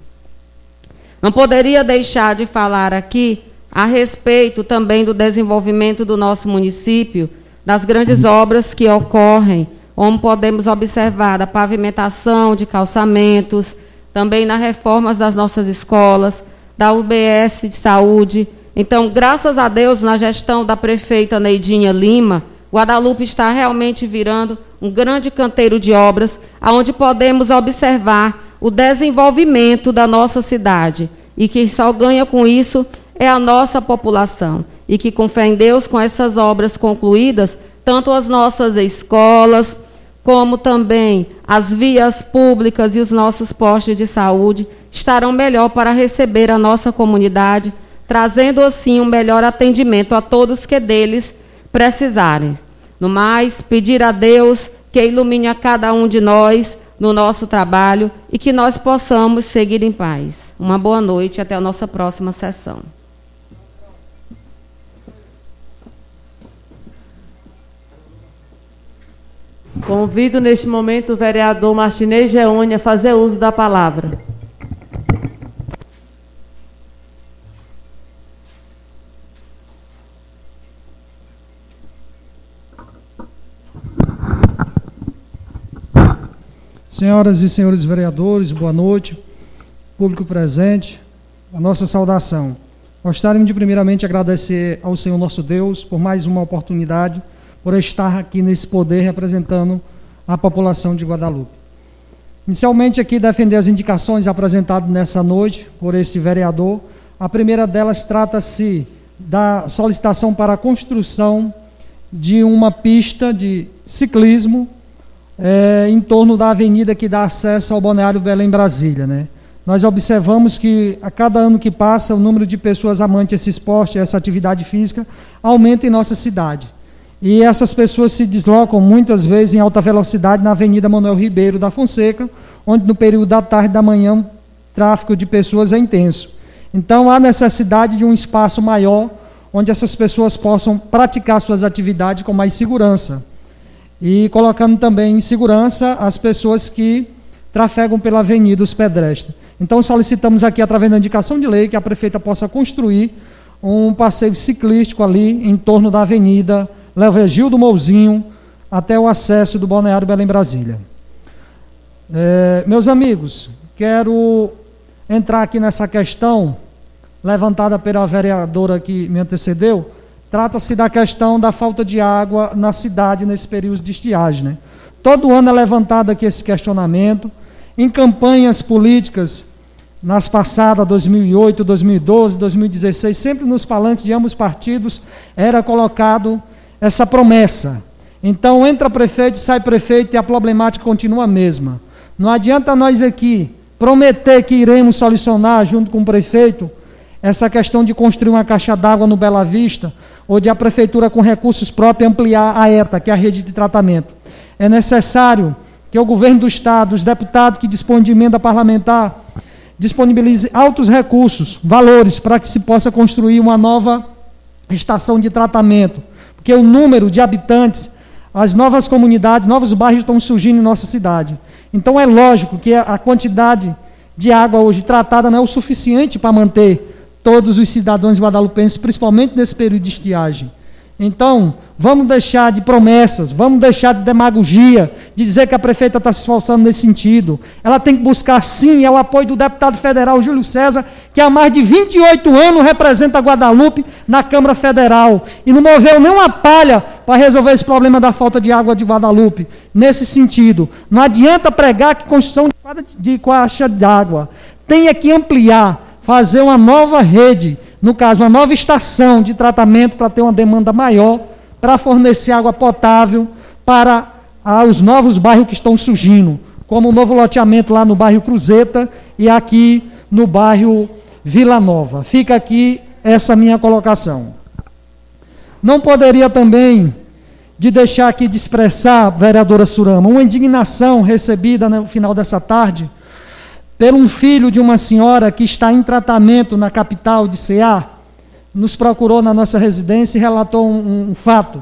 Não poderia deixar de falar aqui a respeito também do desenvolvimento do nosso município, das grandes obras que ocorrem, como podemos observar, da pavimentação de calçamentos, também nas reformas das nossas escolas, da U B S de saúde. Então, graças a Deus, na gestão da prefeita Neidinha Lima, Guadalupe está realmente virando um grande canteiro de obras, onde podemos observar o desenvolvimento da nossa cidade, e que só ganha com isso é a nossa população, e que, com fé em Deus, com essas obras concluídas, tanto as nossas escolas, como também as vias públicas e os nossos postos de saúde estarão melhor para receber a nossa comunidade, trazendo assim um melhor atendimento a todos que deles precisarem. No mais, pedir a Deus que ilumine a cada um de nós no nosso trabalho e que nós possamos seguir em paz. Uma boa noite e até a nossa próxima sessão. Convido neste momento o vereador Martinez Geônia a fazer uso da palavra. Senhoras e senhores vereadores, boa noite. Público presente, a nossa saudação. Gostaríamos de primeiramente agradecer ao Senhor nosso Deus por mais uma oportunidade, por estar aqui nesse poder representando a população de Guadalupe. Inicialmente aqui defender as indicações apresentadas nessa noite por este vereador. A primeira delas trata-se da solicitação para a construção de uma pista de ciclismo É, em torno da avenida que dá acesso ao Balneário Belém Brasília, né? Nós observamos que a cada ano que passa o número de pessoas amantes a esse esporte, a essa atividade física, aumenta em nossa cidade. E essas pessoas se deslocam muitas vezes em alta velocidade na Avenida Manuel Ribeiro da Fonseca, onde no período da tarde e da manhã o tráfego de pessoas é intenso. Então há necessidade de um espaço maior, onde essas pessoas possam praticar suas atividades com mais segurança. E colocando também em segurança as pessoas que trafegam pela avenida, os pedestres. Então solicitamos aqui, através da indicação de lei, que a prefeita possa construir um passeio ciclístico ali em torno da avenida Leovigildo Mouzinho, até o acesso do Balneário Belém Brasília. É, meus amigos, quero entrar aqui nessa questão levantada pela vereadora que me antecedeu. Trata-se da questão da falta de água na cidade nesse período de estiagem, né? Todo ano é levantado aqui esse questionamento. Em campanhas políticas, nas passadas, dois mil e oito, dois mil e doze, dois mil e dezesseis, sempre nos palanques de ambos partidos era colocado essa promessa. Então, entra prefeito, sai prefeito e a problemática continua a mesma. Não adianta nós aqui prometer que iremos solucionar, junto com o prefeito, essa questão de construir uma caixa d'água no Bela Vista, ou de a prefeitura com recursos próprios ampliar a ETA, que é a rede de tratamento. É necessário que o governo do Estado, os deputados que dispõem de emenda parlamentar, disponibilize altos recursos, valores, para que se possa construir uma nova estação de tratamento, porque o número de habitantes, as novas comunidades, novos bairros estão surgindo em nossa cidade. Então é lógico que a quantidade de água hoje tratada não é o suficiente para manter todos os cidadãos guadalupenses, principalmente nesse período de estiagem. Então, vamos deixar de promessas, vamos deixar de demagogia, de dizer que a prefeita está se esforçando nesse sentido. Ela tem que buscar, sim, é o apoio do deputado federal Júlio César, que há mais de vinte e oito anos representa Guadalupe na Câmara Federal, e não moveu nenhuma palha para resolver esse problema da falta de água de Guadalupe. Nesse sentido, não adianta pregar que construção de caixa d'água, tem que ampliar, fazer uma nova rede, no caso, uma nova estação de tratamento para ter uma demanda maior, para fornecer água potável para ah, os novos bairros que estão surgindo, como o novo loteamento lá no bairro Cruzeta e aqui no bairro Vila Nova. Fica aqui essa minha colocação. Não poderia também de deixar aqui de expressar, vereadora Surama, uma indignação recebida no final dessa tarde, por um filho de uma senhora que está em tratamento na capital de Ceará, nos procurou na nossa residência e relatou um, um fato.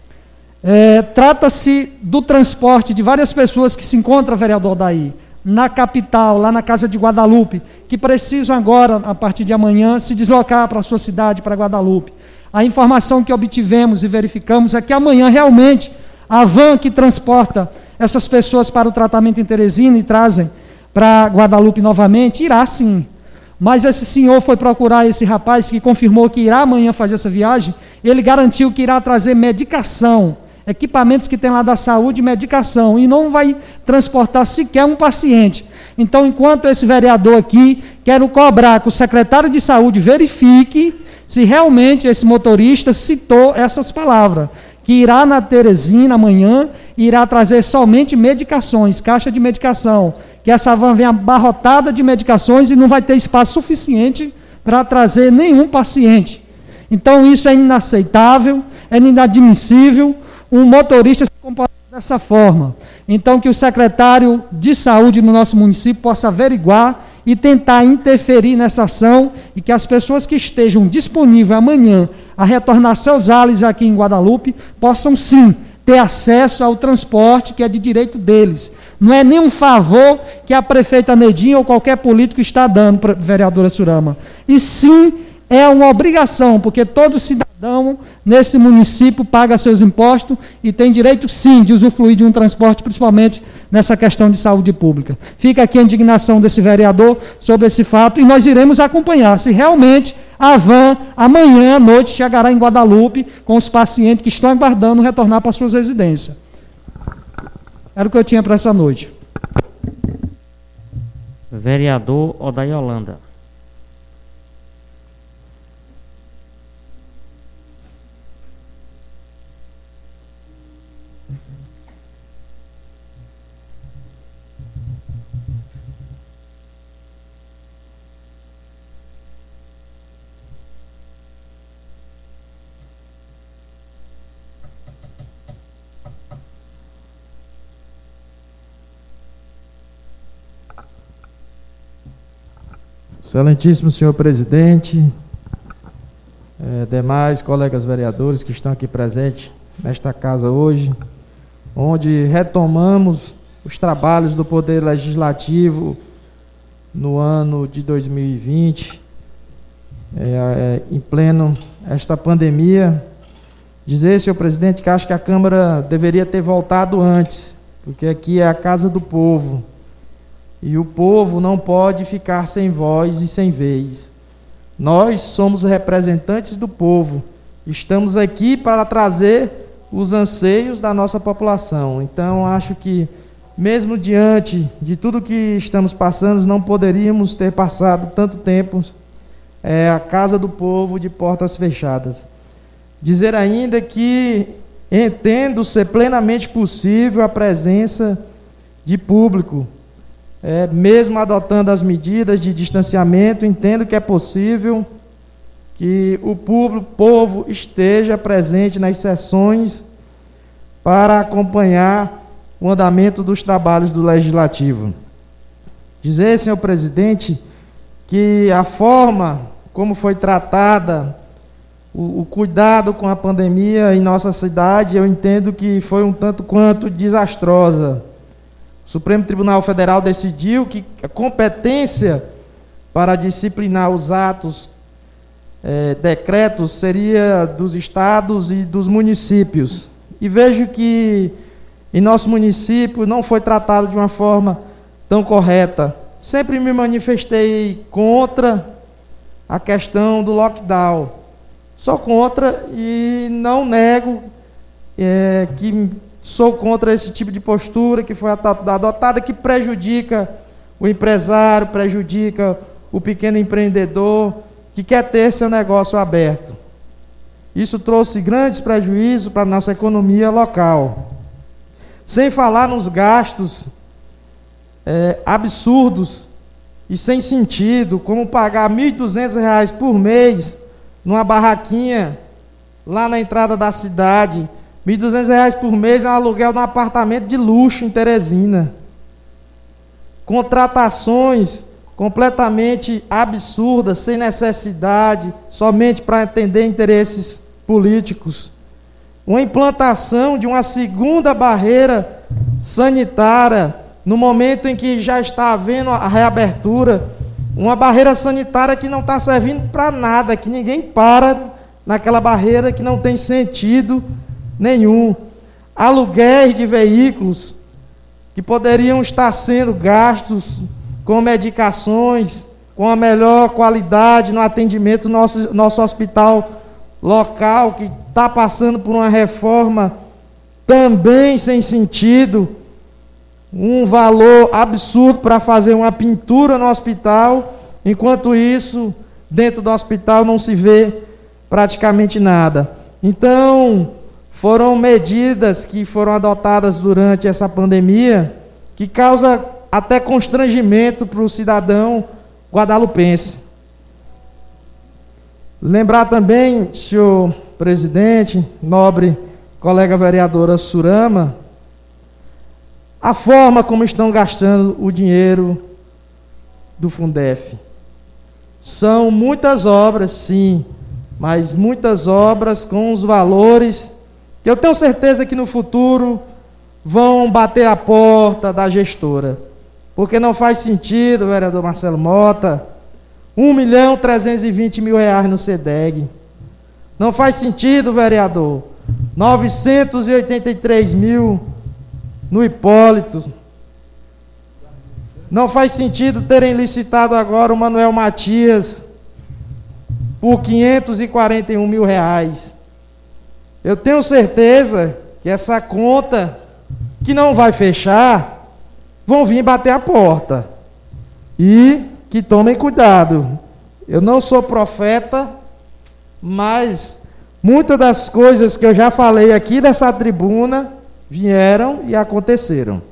É, trata-se do transporte de várias pessoas que se encontram, vereador Daí, na capital, lá na casa de Guadalupe, que precisam agora, a partir de amanhã, se deslocar para a sua cidade, para Guadalupe. A informação que obtivemos e verificamos é que amanhã, realmente, a van que transporta essas pessoas para o tratamento em Teresina e trazem para Guadalupe novamente, irá sim. Mas esse senhor foi procurar esse rapaz que confirmou que irá amanhã fazer essa viagem, e ele garantiu que irá trazer medicação, equipamentos que tem lá da saúde, medicação, e não vai transportar sequer um paciente. Então, enquanto esse vereador aqui, quero cobrar que o secretário de saúde verifique se realmente esse motorista citou essas palavras, que irá na Teresina amanhã, irá trazer somente medicações, caixa de medicação, que essa van venha abarrotada de medicações e não vai ter espaço suficiente para trazer nenhum paciente. Então isso é inaceitável, é inadmissível. um motorista se comportar dessa forma. Então, que o secretário de saúde no nosso município possa averiguar e tentar interferir nessa ação e que as pessoas que estejam disponíveis amanhã a retornar seus ares aqui em Guadalupe possam sim ter acesso ao transporte que é de direito deles. Não é nenhum favor que a prefeita Nedinha ou qualquer político está dando para a vereadora Surama. E sim, é uma obrigação, porque todo cidadão nesse município paga seus impostos e tem direito sim de usufruir de um transporte, principalmente nessa questão de saúde pública. Fica aqui a indignação desse vereador sobre esse fato e nós iremos acompanhar se realmente a van amanhã à noite chegará em Guadalupe com os pacientes que estão aguardando retornar para suas residências. Era o que eu tinha para essa noite. Vereador Odair Holanda. Excelentíssimo senhor presidente, é, demais colegas vereadores que estão aqui presentes nesta casa hoje, onde retomamos os trabalhos do Poder Legislativo no ano de dois mil e vinte, é, é, em pleno esta pandemia. Dizer, senhor presidente, que acho que a Câmara deveria ter voltado antes, porque aqui é a casa do povo. E o povo não pode ficar sem voz e sem vez. Nós somos representantes do povo. Estamos aqui para trazer os anseios da nossa população. Então, acho que, mesmo diante de tudo que estamos passando, não poderíamos ter passado tanto tempo é, a casa do povo de portas fechadas. Dizer ainda que entendo ser plenamente possível a presença de público. É, mesmo adotando as medidas de distanciamento, entendo que é possível que o público, povo esteja presente nas sessões para acompanhar o andamento dos trabalhos do Legislativo. Dizer, senhor presidente, que a forma como foi tratada o, o cuidado com a pandemia em nossa cidade, eu entendo que foi um tanto quanto desastrosa. O Supremo Tribunal Federal decidiu que a competência para disciplinar os atos, é, decretos, seria dos estados e dos municípios. E vejo que em nosso município não foi tratado de uma forma tão correta. Sempre me manifestei contra a questão do lockdown. Sou contra e não nego é, que sou contra esse tipo de postura que foi adotada, que prejudica o empresário, prejudica o pequeno empreendedor que quer ter seu negócio aberto. Isso trouxe grandes prejuízos para a nossa economia local. Sem falar nos gastos é, absurdos e sem sentido, como pagar mil e duzentos reais por mês numa barraquinha lá na entrada da cidade. mil e duzentos reais por mês é um aluguel de um apartamento de luxo em Teresina. Contratações completamente absurdas, sem necessidade, somente para atender interesses políticos. Uma implantação de uma segunda barreira sanitária, no momento em que já está havendo a reabertura, uma barreira sanitária que não está servindo para nada, que ninguém para naquela barreira, que não tem sentido nenhum. Aluguéis de veículos que poderiam estar sendo gastos com medicações, com a melhor qualidade no atendimento do nosso, nosso hospital local, que está passando por uma reforma também sem sentido, um valor absurdo para fazer uma pintura no hospital, enquanto isso, dentro do hospital não se vê praticamente nada. Então, foram medidas que foram adotadas durante essa pandemia que causa até constrangimento para o cidadão guadalupense. Lembrar também, senhor presidente, nobre colega vereadora Surama, a forma como estão gastando o dinheiro do Fundef. São muitas obras, sim, mas muitas obras com os valores que eu tenho certeza que no futuro vão bater a porta da gestora. Porque não faz sentido, vereador Marcelo Mota, um milhão trezentos e vinte mil reais no SEDEG. Não faz sentido, vereador, novecentos e oitenta e três mil no Hipólito. Não faz sentido terem licitado agora o Manuel Matias por quinhentos e quarenta e um mil reais. Eu tenho certeza que essa conta, que não vai fechar, vão vir bater a porta. E que tomem cuidado. Eu não sou profeta, mas muitas das coisas que eu já falei aqui dessa tribuna vieram e aconteceram.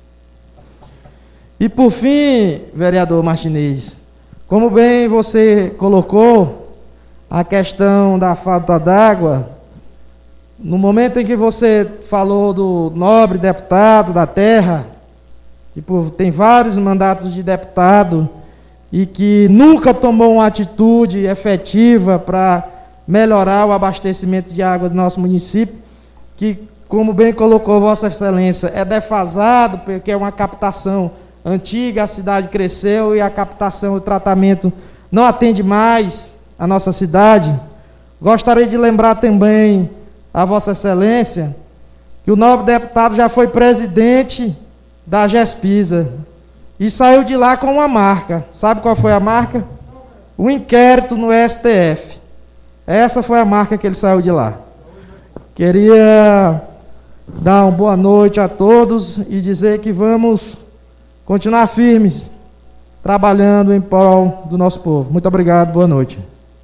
E por fim, vereador Martinez, como bem você colocou a questão da falta d'água, no momento em que você falou do nobre deputado da terra, que por, tem vários mandatos de deputado e que nunca tomou uma atitude efetiva para melhorar o abastecimento de água do nosso município, que, como bem colocou Vossa Excelência, é defasado, porque é uma captação antiga, a cidade cresceu e a captação e o tratamento não atende mais a nossa cidade. Gostaria de lembrar também a Vossa Excelência que o nobre deputado já foi presidente da GESPISA e saiu de lá com uma marca. Sabe qual foi a marca? O inquérito no S T F. Essa foi a marca que ele saiu de lá. Queria dar uma boa noite a todos e dizer que vamos continuar firmes, trabalhando em prol do nosso povo. Muito obrigado, boa noite.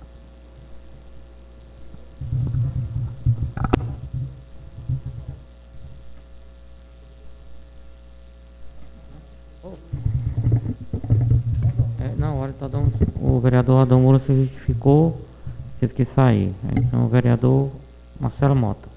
É, na hora, o vereador Adão Moura se justificou, teve que sair. Então, o vereador Marcelo Mota.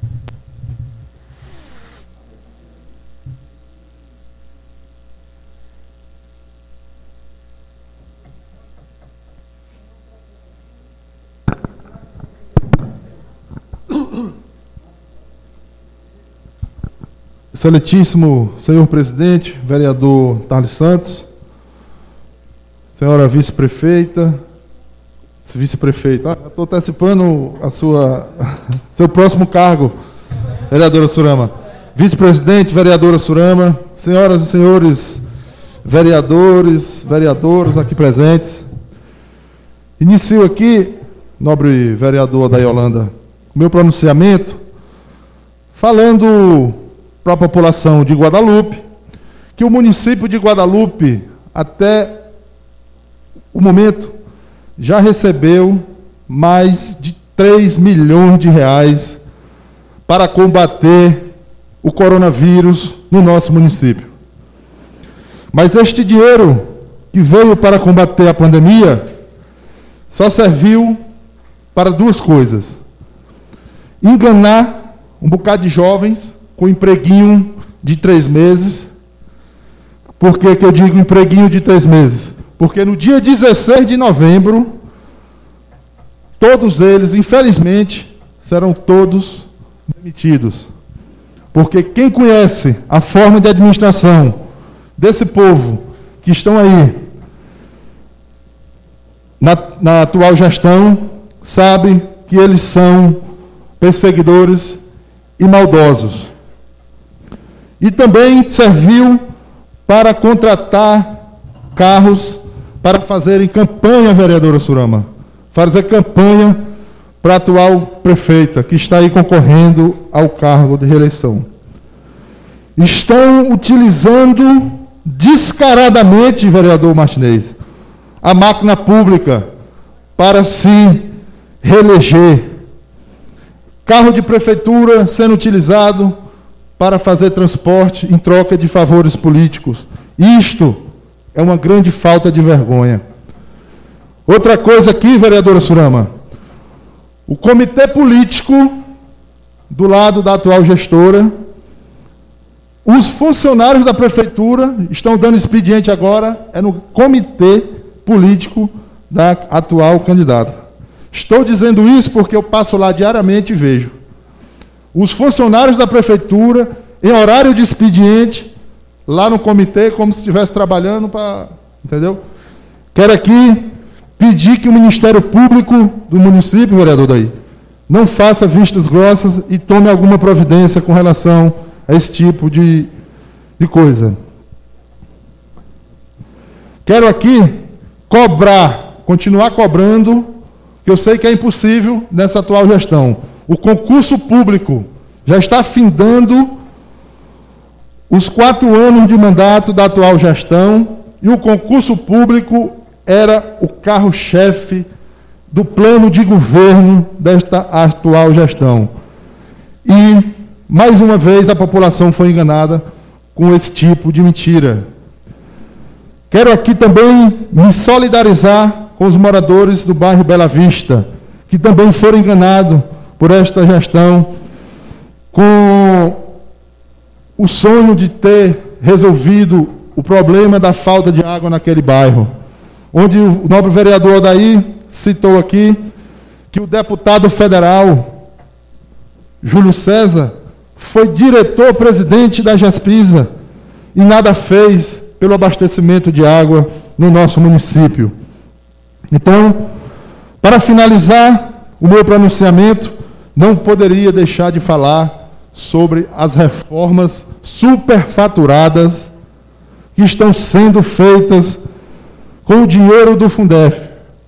Excelentíssimo senhor presidente, vereador Tarles Santos, senhora vice-prefeita, vice-prefeita, ah, estou antecipando a sua, seu próximo cargo, vereadora Surama, vice-presidente, vereadora Surama, senhoras e senhores vereadores, vereadoras aqui presentes, inicio aqui, nobre vereador da Yolanda, o meu pronunciamento, falando para a população de Guadalupe, que o município de Guadalupe, até o momento, já recebeu mais de três milhões de reais para combater o coronavírus no nosso município. Mas este dinheiro que veio para combater a pandemia só serviu para duas coisas: enganar um bocado de jovens com empreguinho de três meses. Por que que eu digo empreguinho de três meses? Porque no dia dezesseis de novembro, todos eles, infelizmente, serão todos demitidos. Porque quem conhece a forma de administração desse povo que estão aí na, na atual gestão, sabe que eles são perseguidores e maldosos. E também serviu para contratar carros para fazerem campanha, vereadora Surama, fazer campanha para a atual prefeita, que está aí concorrendo ao cargo de reeleição. Estão utilizando descaradamente, vereador Martinez, a máquina pública para se reeleger. Carro de prefeitura sendo utilizado para fazer transporte em troca de favores políticos. Isto é uma grande falta de vergonha. Outra coisa aqui, vereadora Surama, o comitê político do lado da atual gestora. Os funcionários da prefeitura estão dando expediente agora, é no comitê político da atual candidata. Estou dizendo isso porque eu passo lá diariamente e vejo. Os funcionários da prefeitura, em horário de expediente, lá no comitê, como se estivesse trabalhando para... Entendeu? Quero aqui pedir que o Ministério Público do município, vereador daí, não faça vistas grossas e tome alguma providência com relação a esse tipo de, de coisa. Quero aqui cobrar, continuar cobrando, que eu sei que é impossível nessa atual gestão. O concurso público já está findando os quatro anos de mandato da atual gestão e o concurso público era o carro-chefe do plano de governo desta atual gestão. E, mais uma vez, a população foi enganada com esse tipo de mentira. Quero aqui também me solidarizar com os moradores do bairro Bela Vista, que também foram enganados por esta gestão, com o sonho de ter resolvido o problema da falta de água naquele bairro, onde o nobre vereador Odair citou aqui que o deputado federal Júlio César foi diretor-presidente da GESPISA e nada fez pelo abastecimento de água no nosso município. Então, para finalizar o meu pronunciamento, não poderia deixar de falar sobre as reformas superfaturadas que estão sendo feitas com o dinheiro do Fundef.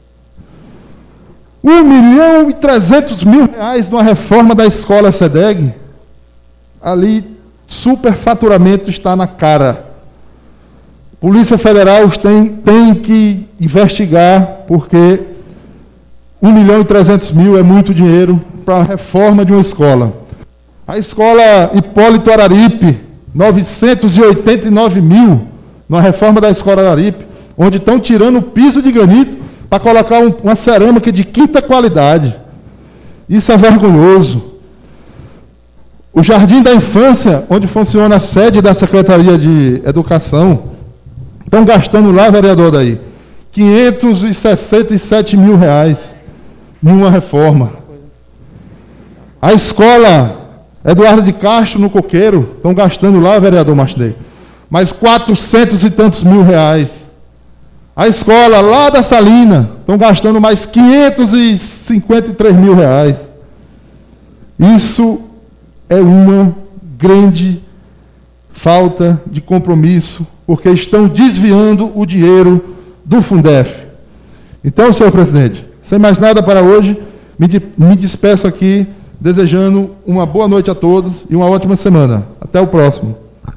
Um milhão e trezentos mil reais numa reforma da escola SEDEG, ali superfaturamento está na cara. Polícia Federal tem, tem que investigar, porque um milhão e trezentos mil é muito dinheiro para a reforma de uma escola. A escola Hipólito Araripe, novecentos e oitenta e nove mil, na reforma da escola Araripe, onde estão tirando o piso de granito para colocar um, uma cerâmica de quinta qualidade. Isso é vergonhoso. O Jardim da Infância, onde funciona a sede da Secretaria de Educação, estão gastando lá, vereador daí, quinhentos e sessenta e sete mil reais em uma reforma. A escola Eduardo de Castro, no Coqueiro, estão gastando lá, vereador Mastei, mais quatrocentos e tantos mil reais. A escola lá da Salina, estão gastando mais quinhentos e cinquenta e três mil reais. Isso é uma grande falta de compromisso, porque estão desviando o dinheiro do Fundef. Então, senhor presidente, sem mais nada para hoje, me, de, me despeço aqui, desejando uma boa noite a todos e uma ótima semana. Até o próximo.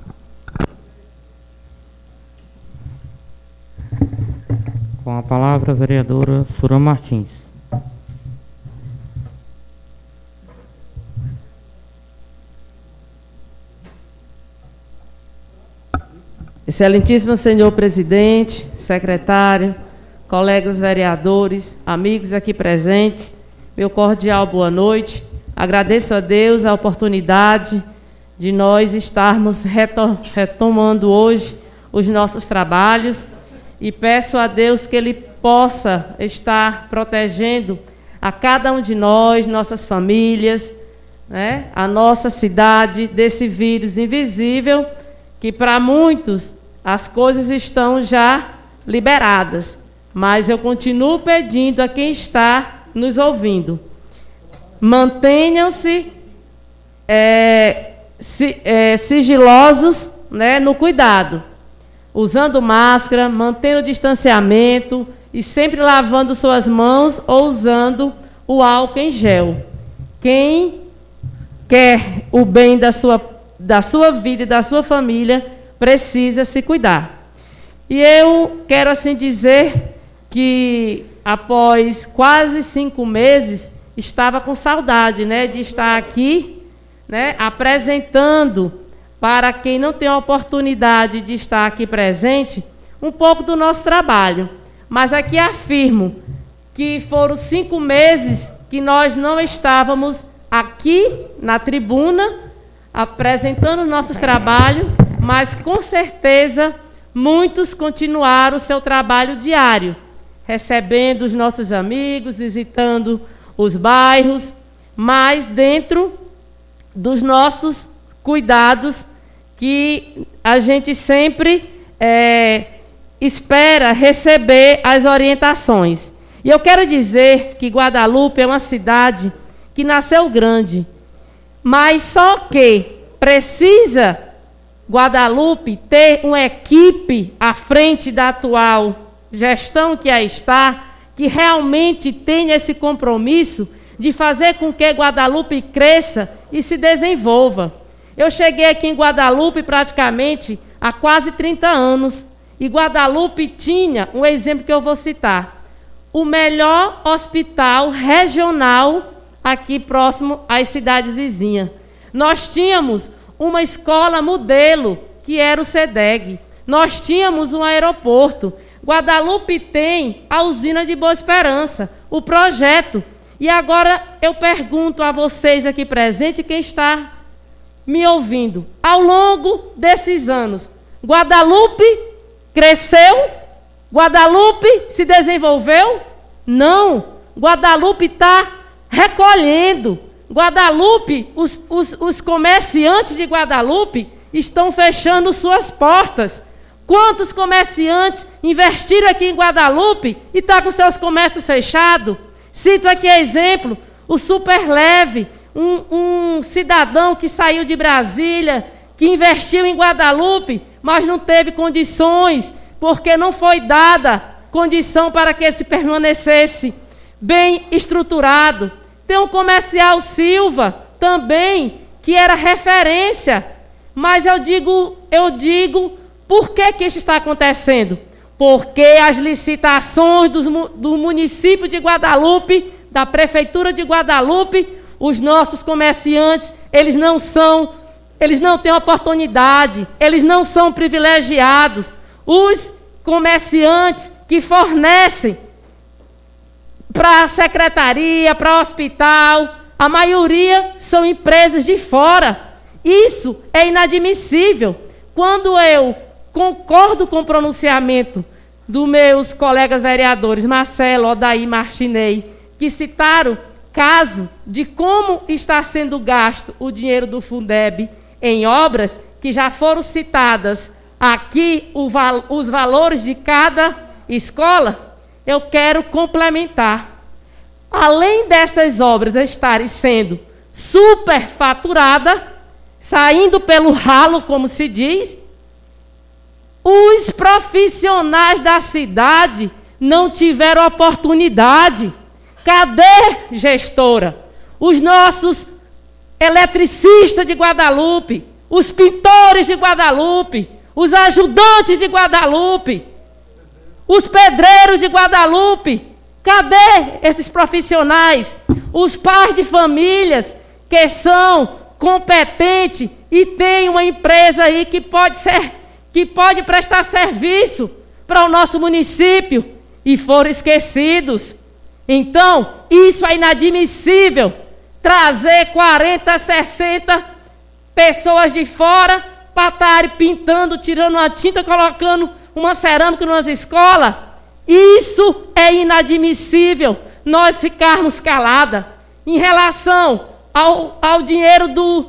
Com a palavra, a vereadora Sura Martins. Excelentíssimo senhor presidente, secretário, colegas vereadores, amigos aqui presentes, meu cordial boa noite. Agradeço a Deus a oportunidade de nós estarmos retomando hoje os nossos trabalhos e peço a Deus que Ele possa estar protegendo a cada um de nós, nossas famílias, né, a nossa cidade desse vírus invisível, que para muitos as coisas estão já liberadas, mas eu continuo pedindo a quem está nos ouvindo, mantenham-se é, si, é, sigilosos, né, no cuidado, usando máscara, mantendo o distanciamento e sempre lavando suas mãos ou usando o álcool em gel. Quem quer o bem da sua, da sua vida e da sua família precisa se cuidar. E eu quero assim dizer que após quase cinco meses estava com saudade, né, de estar aqui, né, apresentando para quem não tem a oportunidade de estar aqui presente, um pouco do nosso trabalho. Mas aqui afirmo que foram cinco meses que nós não estávamos aqui na tribuna, apresentando nossos trabalhos, mas com certeza muitos continuaram o seu trabalho diário, recebendo os nossos amigos, visitando os bairros, mas dentro dos nossos cuidados que a gente sempre é, espera receber as orientações. E eu quero dizer que Guadalupe é uma cidade que nasceu grande, mas só que precisa Guadalupe ter uma equipe à frente da atual gestão que aí está, que realmente tenha esse compromisso de fazer com que Guadalupe cresça e se desenvolva. Eu cheguei aqui em Guadalupe praticamente há quase trinta anos, e Guadalupe tinha um exemplo que eu vou citar: o melhor hospital regional aqui próximo às cidades vizinhas. Nós tínhamos uma escola modelo, que era o SEDEG. Nós tínhamos um aeroporto. Guadalupe tem a usina de Boa Esperança, o projeto. E agora eu pergunto a vocês aqui presentes, quem está me ouvindo, ao longo desses anos, Guadalupe cresceu? Guadalupe se desenvolveu? Não. Guadalupe está recolhendo. Guadalupe, os, os, os comerciantes de Guadalupe estão fechando suas portas. Quantos comerciantes investiram aqui em Guadalupe e estão com seus comércios fechados? Cito aqui exemplo, o Superleve, um, um cidadão que saiu de Brasília, que investiu em Guadalupe, mas não teve condições, porque não foi dada condição para que ele se permanecesse bem estruturado. Tem o Comercial Silva, também, que era referência. Mas eu digo, eu digo, por que que isso está acontecendo? Porque as licitações dos, do município de Guadalupe, da prefeitura de Guadalupe, os nossos comerciantes, eles não são, eles não têm oportunidade, eles não são privilegiados. Os comerciantes que fornecem para a secretaria, para o hospital, a maioria são empresas de fora. Isso é inadmissível. Quando eu concordo com o pronunciamento dos meus colegas vereadores, Marcelo, Odair, Martinez, que citaram caso de como está sendo gasto o dinheiro do Fundeb em obras, que já foram citadas aqui o val- os valores de cada escola, eu quero complementar. Além dessas obras estarem sendo superfaturadas, saindo pelo ralo, como se diz, os profissionais da cidade não tiveram oportunidade. Cadê, gestora? Os nossos eletricistas de Guadalupe, os pintores de Guadalupe, os ajudantes de Guadalupe, os pedreiros de Guadalupe. Cadê esses profissionais? Os pais de famílias que são competentes e têm uma empresa aí que pode ser, que pode prestar serviço para o nosso município e foram esquecidos. Então, isso é inadmissível. Trazer quarenta, sessenta pessoas de fora para estarem pintando, tirando uma tinta, colocando uma cerâmica nas escolas. Isso é inadmissível, nós ficarmos caladas. Em relação ao, ao dinheiro do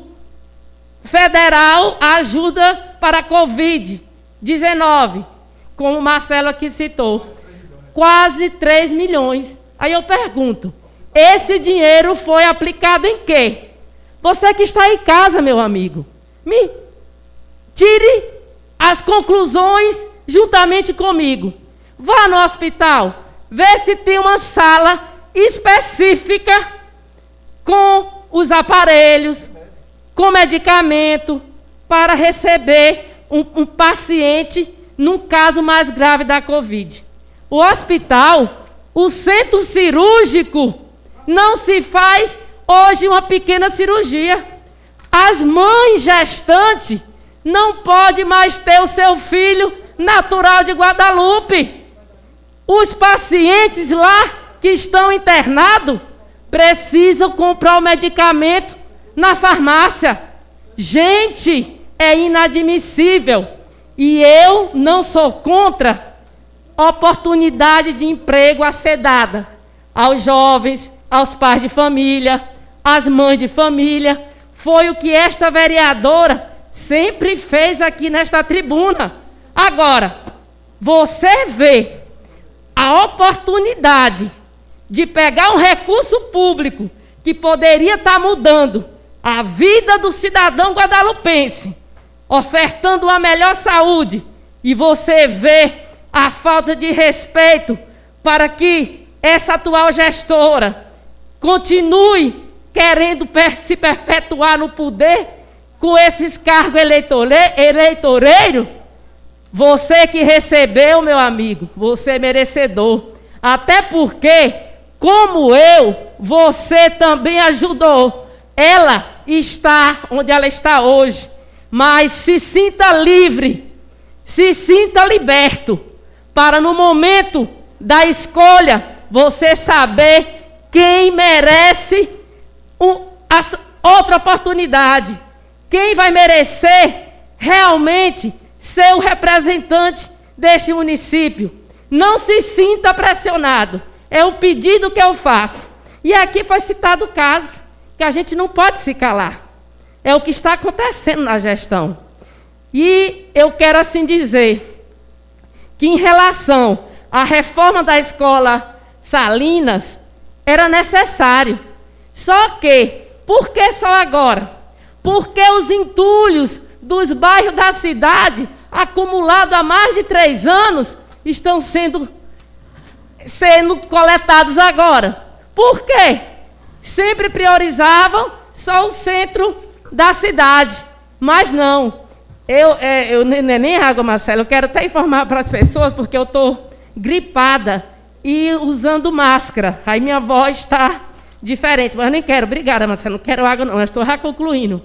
federal, a ajuda para a covid dezenove, como o Marcelo aqui citou, quase três milhões. Aí eu pergunto, esse dinheiro foi aplicado em quê? Você que está em casa, meu amigo, me tire as conclusões juntamente comigo. Vá no hospital, vê se tem uma sala específica com os aparelhos, com medicamento, para receber um, um paciente num caso mais grave da Covid. O hospital, o centro cirúrgico, não se faz hoje uma pequena cirurgia. As mães gestantes não podem mais ter o seu filho natural de Guadalupe. Os pacientes lá que estão internados precisam comprar o medicamento na farmácia. Gente, é inadmissível. E eu não sou contra oportunidade de emprego a ser dada aos jovens, aos pais de família, às mães de família. Foi o que esta vereadora sempre fez aqui nesta tribuna. Agora, você vê a oportunidade de pegar um recurso público que poderia estar mudando a vida do cidadão guadalupense, ofertando uma melhor saúde, e você vê a falta de respeito para que essa atual gestora continue querendo per- se perpetuar no poder com esses cargos eleitore- eleitoreiros. Você que recebeu, meu amigo, você é merecedor. Até porque, como eu, você também ajudou ela está onde ela está hoje. Mas se sinta livre, se sinta liberto, para no momento da escolha, você saber quem merece um, a, outra oportunidade. Quem vai merecer realmente ser o representante deste município. Não se sinta pressionado. É o pedido que eu faço. E aqui foi citado o caso, que a gente não pode se calar. É o que está acontecendo na gestão. E eu quero assim dizer que em relação à reforma da escola Salinas, era necessário. Só que, por que só agora? Porque os entulhos dos bairros da cidade, acumulados há mais de três anos, estão sendo, sendo coletados agora. Por quê? Sempre priorizavam só o centro da cidade. Mas não. Eu, é, eu nem, nem água, Marcelo, eu quero até informar para as pessoas, porque eu estou gripada e usando máscara. Aí minha voz está diferente, mas eu nem quero. Obrigada, Marcelo, não quero água não, eu estou já concluindo.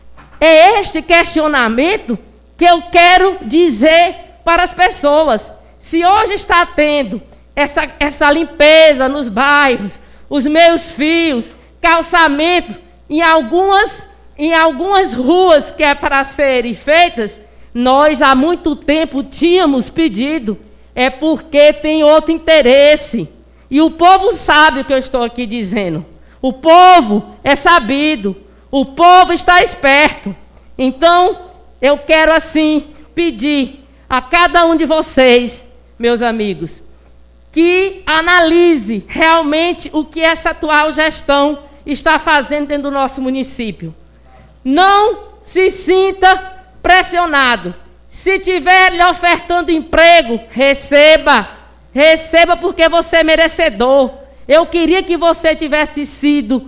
É este questionamento que eu quero dizer para as pessoas. Se hoje está tendo essa, essa limpeza nos bairros, os meus fios, calçamentos, em algumas, em algumas ruas que é para serem feitas, nós há muito tempo tínhamos pedido, é porque tem outro interesse. E o povo sabe o que eu estou aqui dizendo. O povo é sabido. O povo está esperto. Então, eu quero assim pedir a cada um de vocês, meus amigos, que analise realmente o que essa atual gestão está fazendo dentro do nosso município. Não se sinta pressionado. Se tiver lhe ofertando emprego, receba. Receba porque você é merecedor. Eu queria que você tivesse sido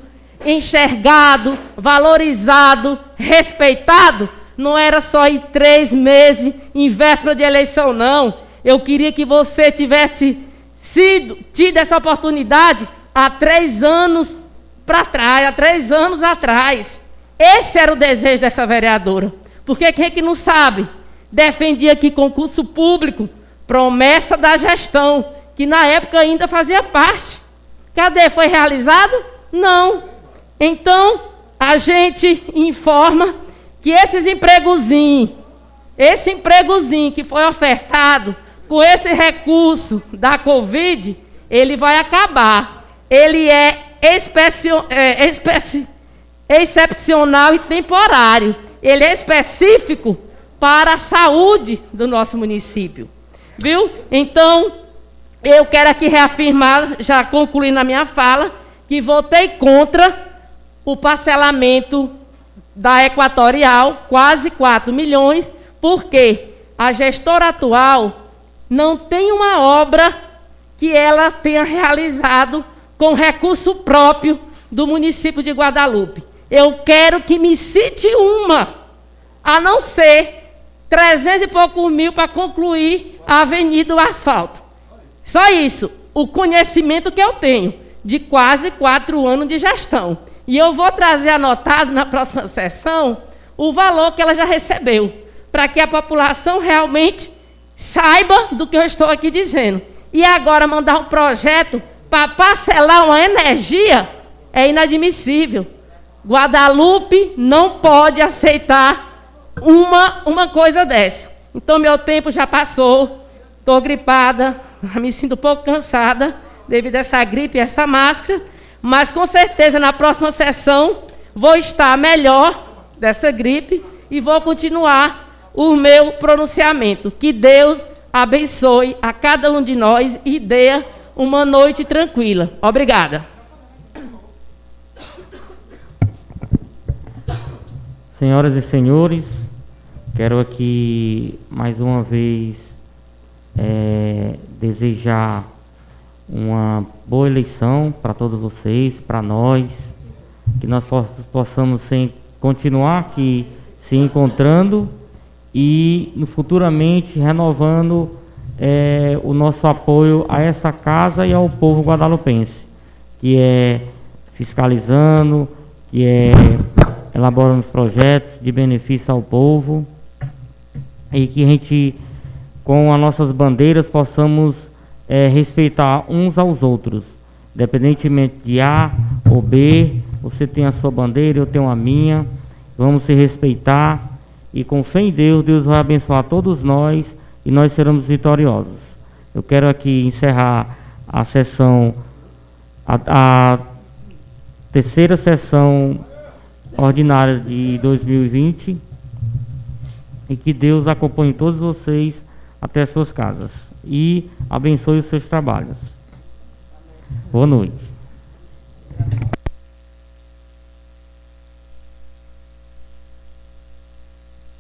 enxergado, valorizado, respeitado. Não era só em três meses, em véspera de eleição, não. Eu queria que você tivesse sido, tido essa oportunidade há três anos para trás, há três anos atrás. Esse era o desejo dessa vereadora. Porque quem é que não sabe? Defendia aqui concurso público, promessa da gestão, que na época ainda fazia parte. Cadê? Foi realizado? Não. Então, a gente informa que esses empregozinhos, esse empregozinho que foi ofertado com esse recurso da Covid, ele vai acabar. Ele é, especi- é especi- excepcional e temporário. Ele é específico para a saúde do nosso município. Viu? Então, eu quero aqui reafirmar, já concluindo a minha fala, que votei contra o parcelamento da Equatorial, quase quatro milhões, porque a gestora atual não tem uma obra que ela tenha realizado com recurso próprio do município de Guadalupe. Eu quero que me cite uma, a não ser trezentos e poucos mil para concluir a Avenida do Asfalto. Só isso, o conhecimento que eu tenho de quase quatro anos de gestão. E eu vou trazer anotado na próxima sessão o valor que ela já recebeu, para que a população realmente saiba do que eu estou aqui dizendo. E agora mandar um projeto para parcelar uma energia, é inadmissível. Guadalupe não pode aceitar uma, uma coisa dessa. Então, meu tempo já passou, estou gripada, me sinto um pouco cansada devido a essa gripe e essa máscara, mas com certeza na próxima sessão vou estar melhor dessa gripe e vou continuar o meu pronunciamento. Que Deus abençoe a cada um de nós e dê uma noite tranquila. Obrigada. Senhoras e senhores, quero aqui mais uma vez é, desejar uma boa eleição para todos vocês, para nós, que nós possamos sem, continuar aqui se encontrando e futuramente renovando é, o nosso apoio a essa casa e ao povo guadalupense, que é fiscalizando, que é elaborando os projetos de benefício ao povo, e que a gente, com as nossas bandeiras, possamos é, respeitar uns aos outros, independentemente de A ou B. Você tem a sua bandeira, eu tenho a minha, vamos se respeitar, e com fé em Deus, Deus vai abençoar todos nós, e nós seremos vitoriosos. Eu quero aqui encerrar a sessão, a, a terceira sessão ordinária de dois mil e vinte, e que Deus acompanhe todos vocês até as suas casas e abençoe os seus trabalhos. Boa noite.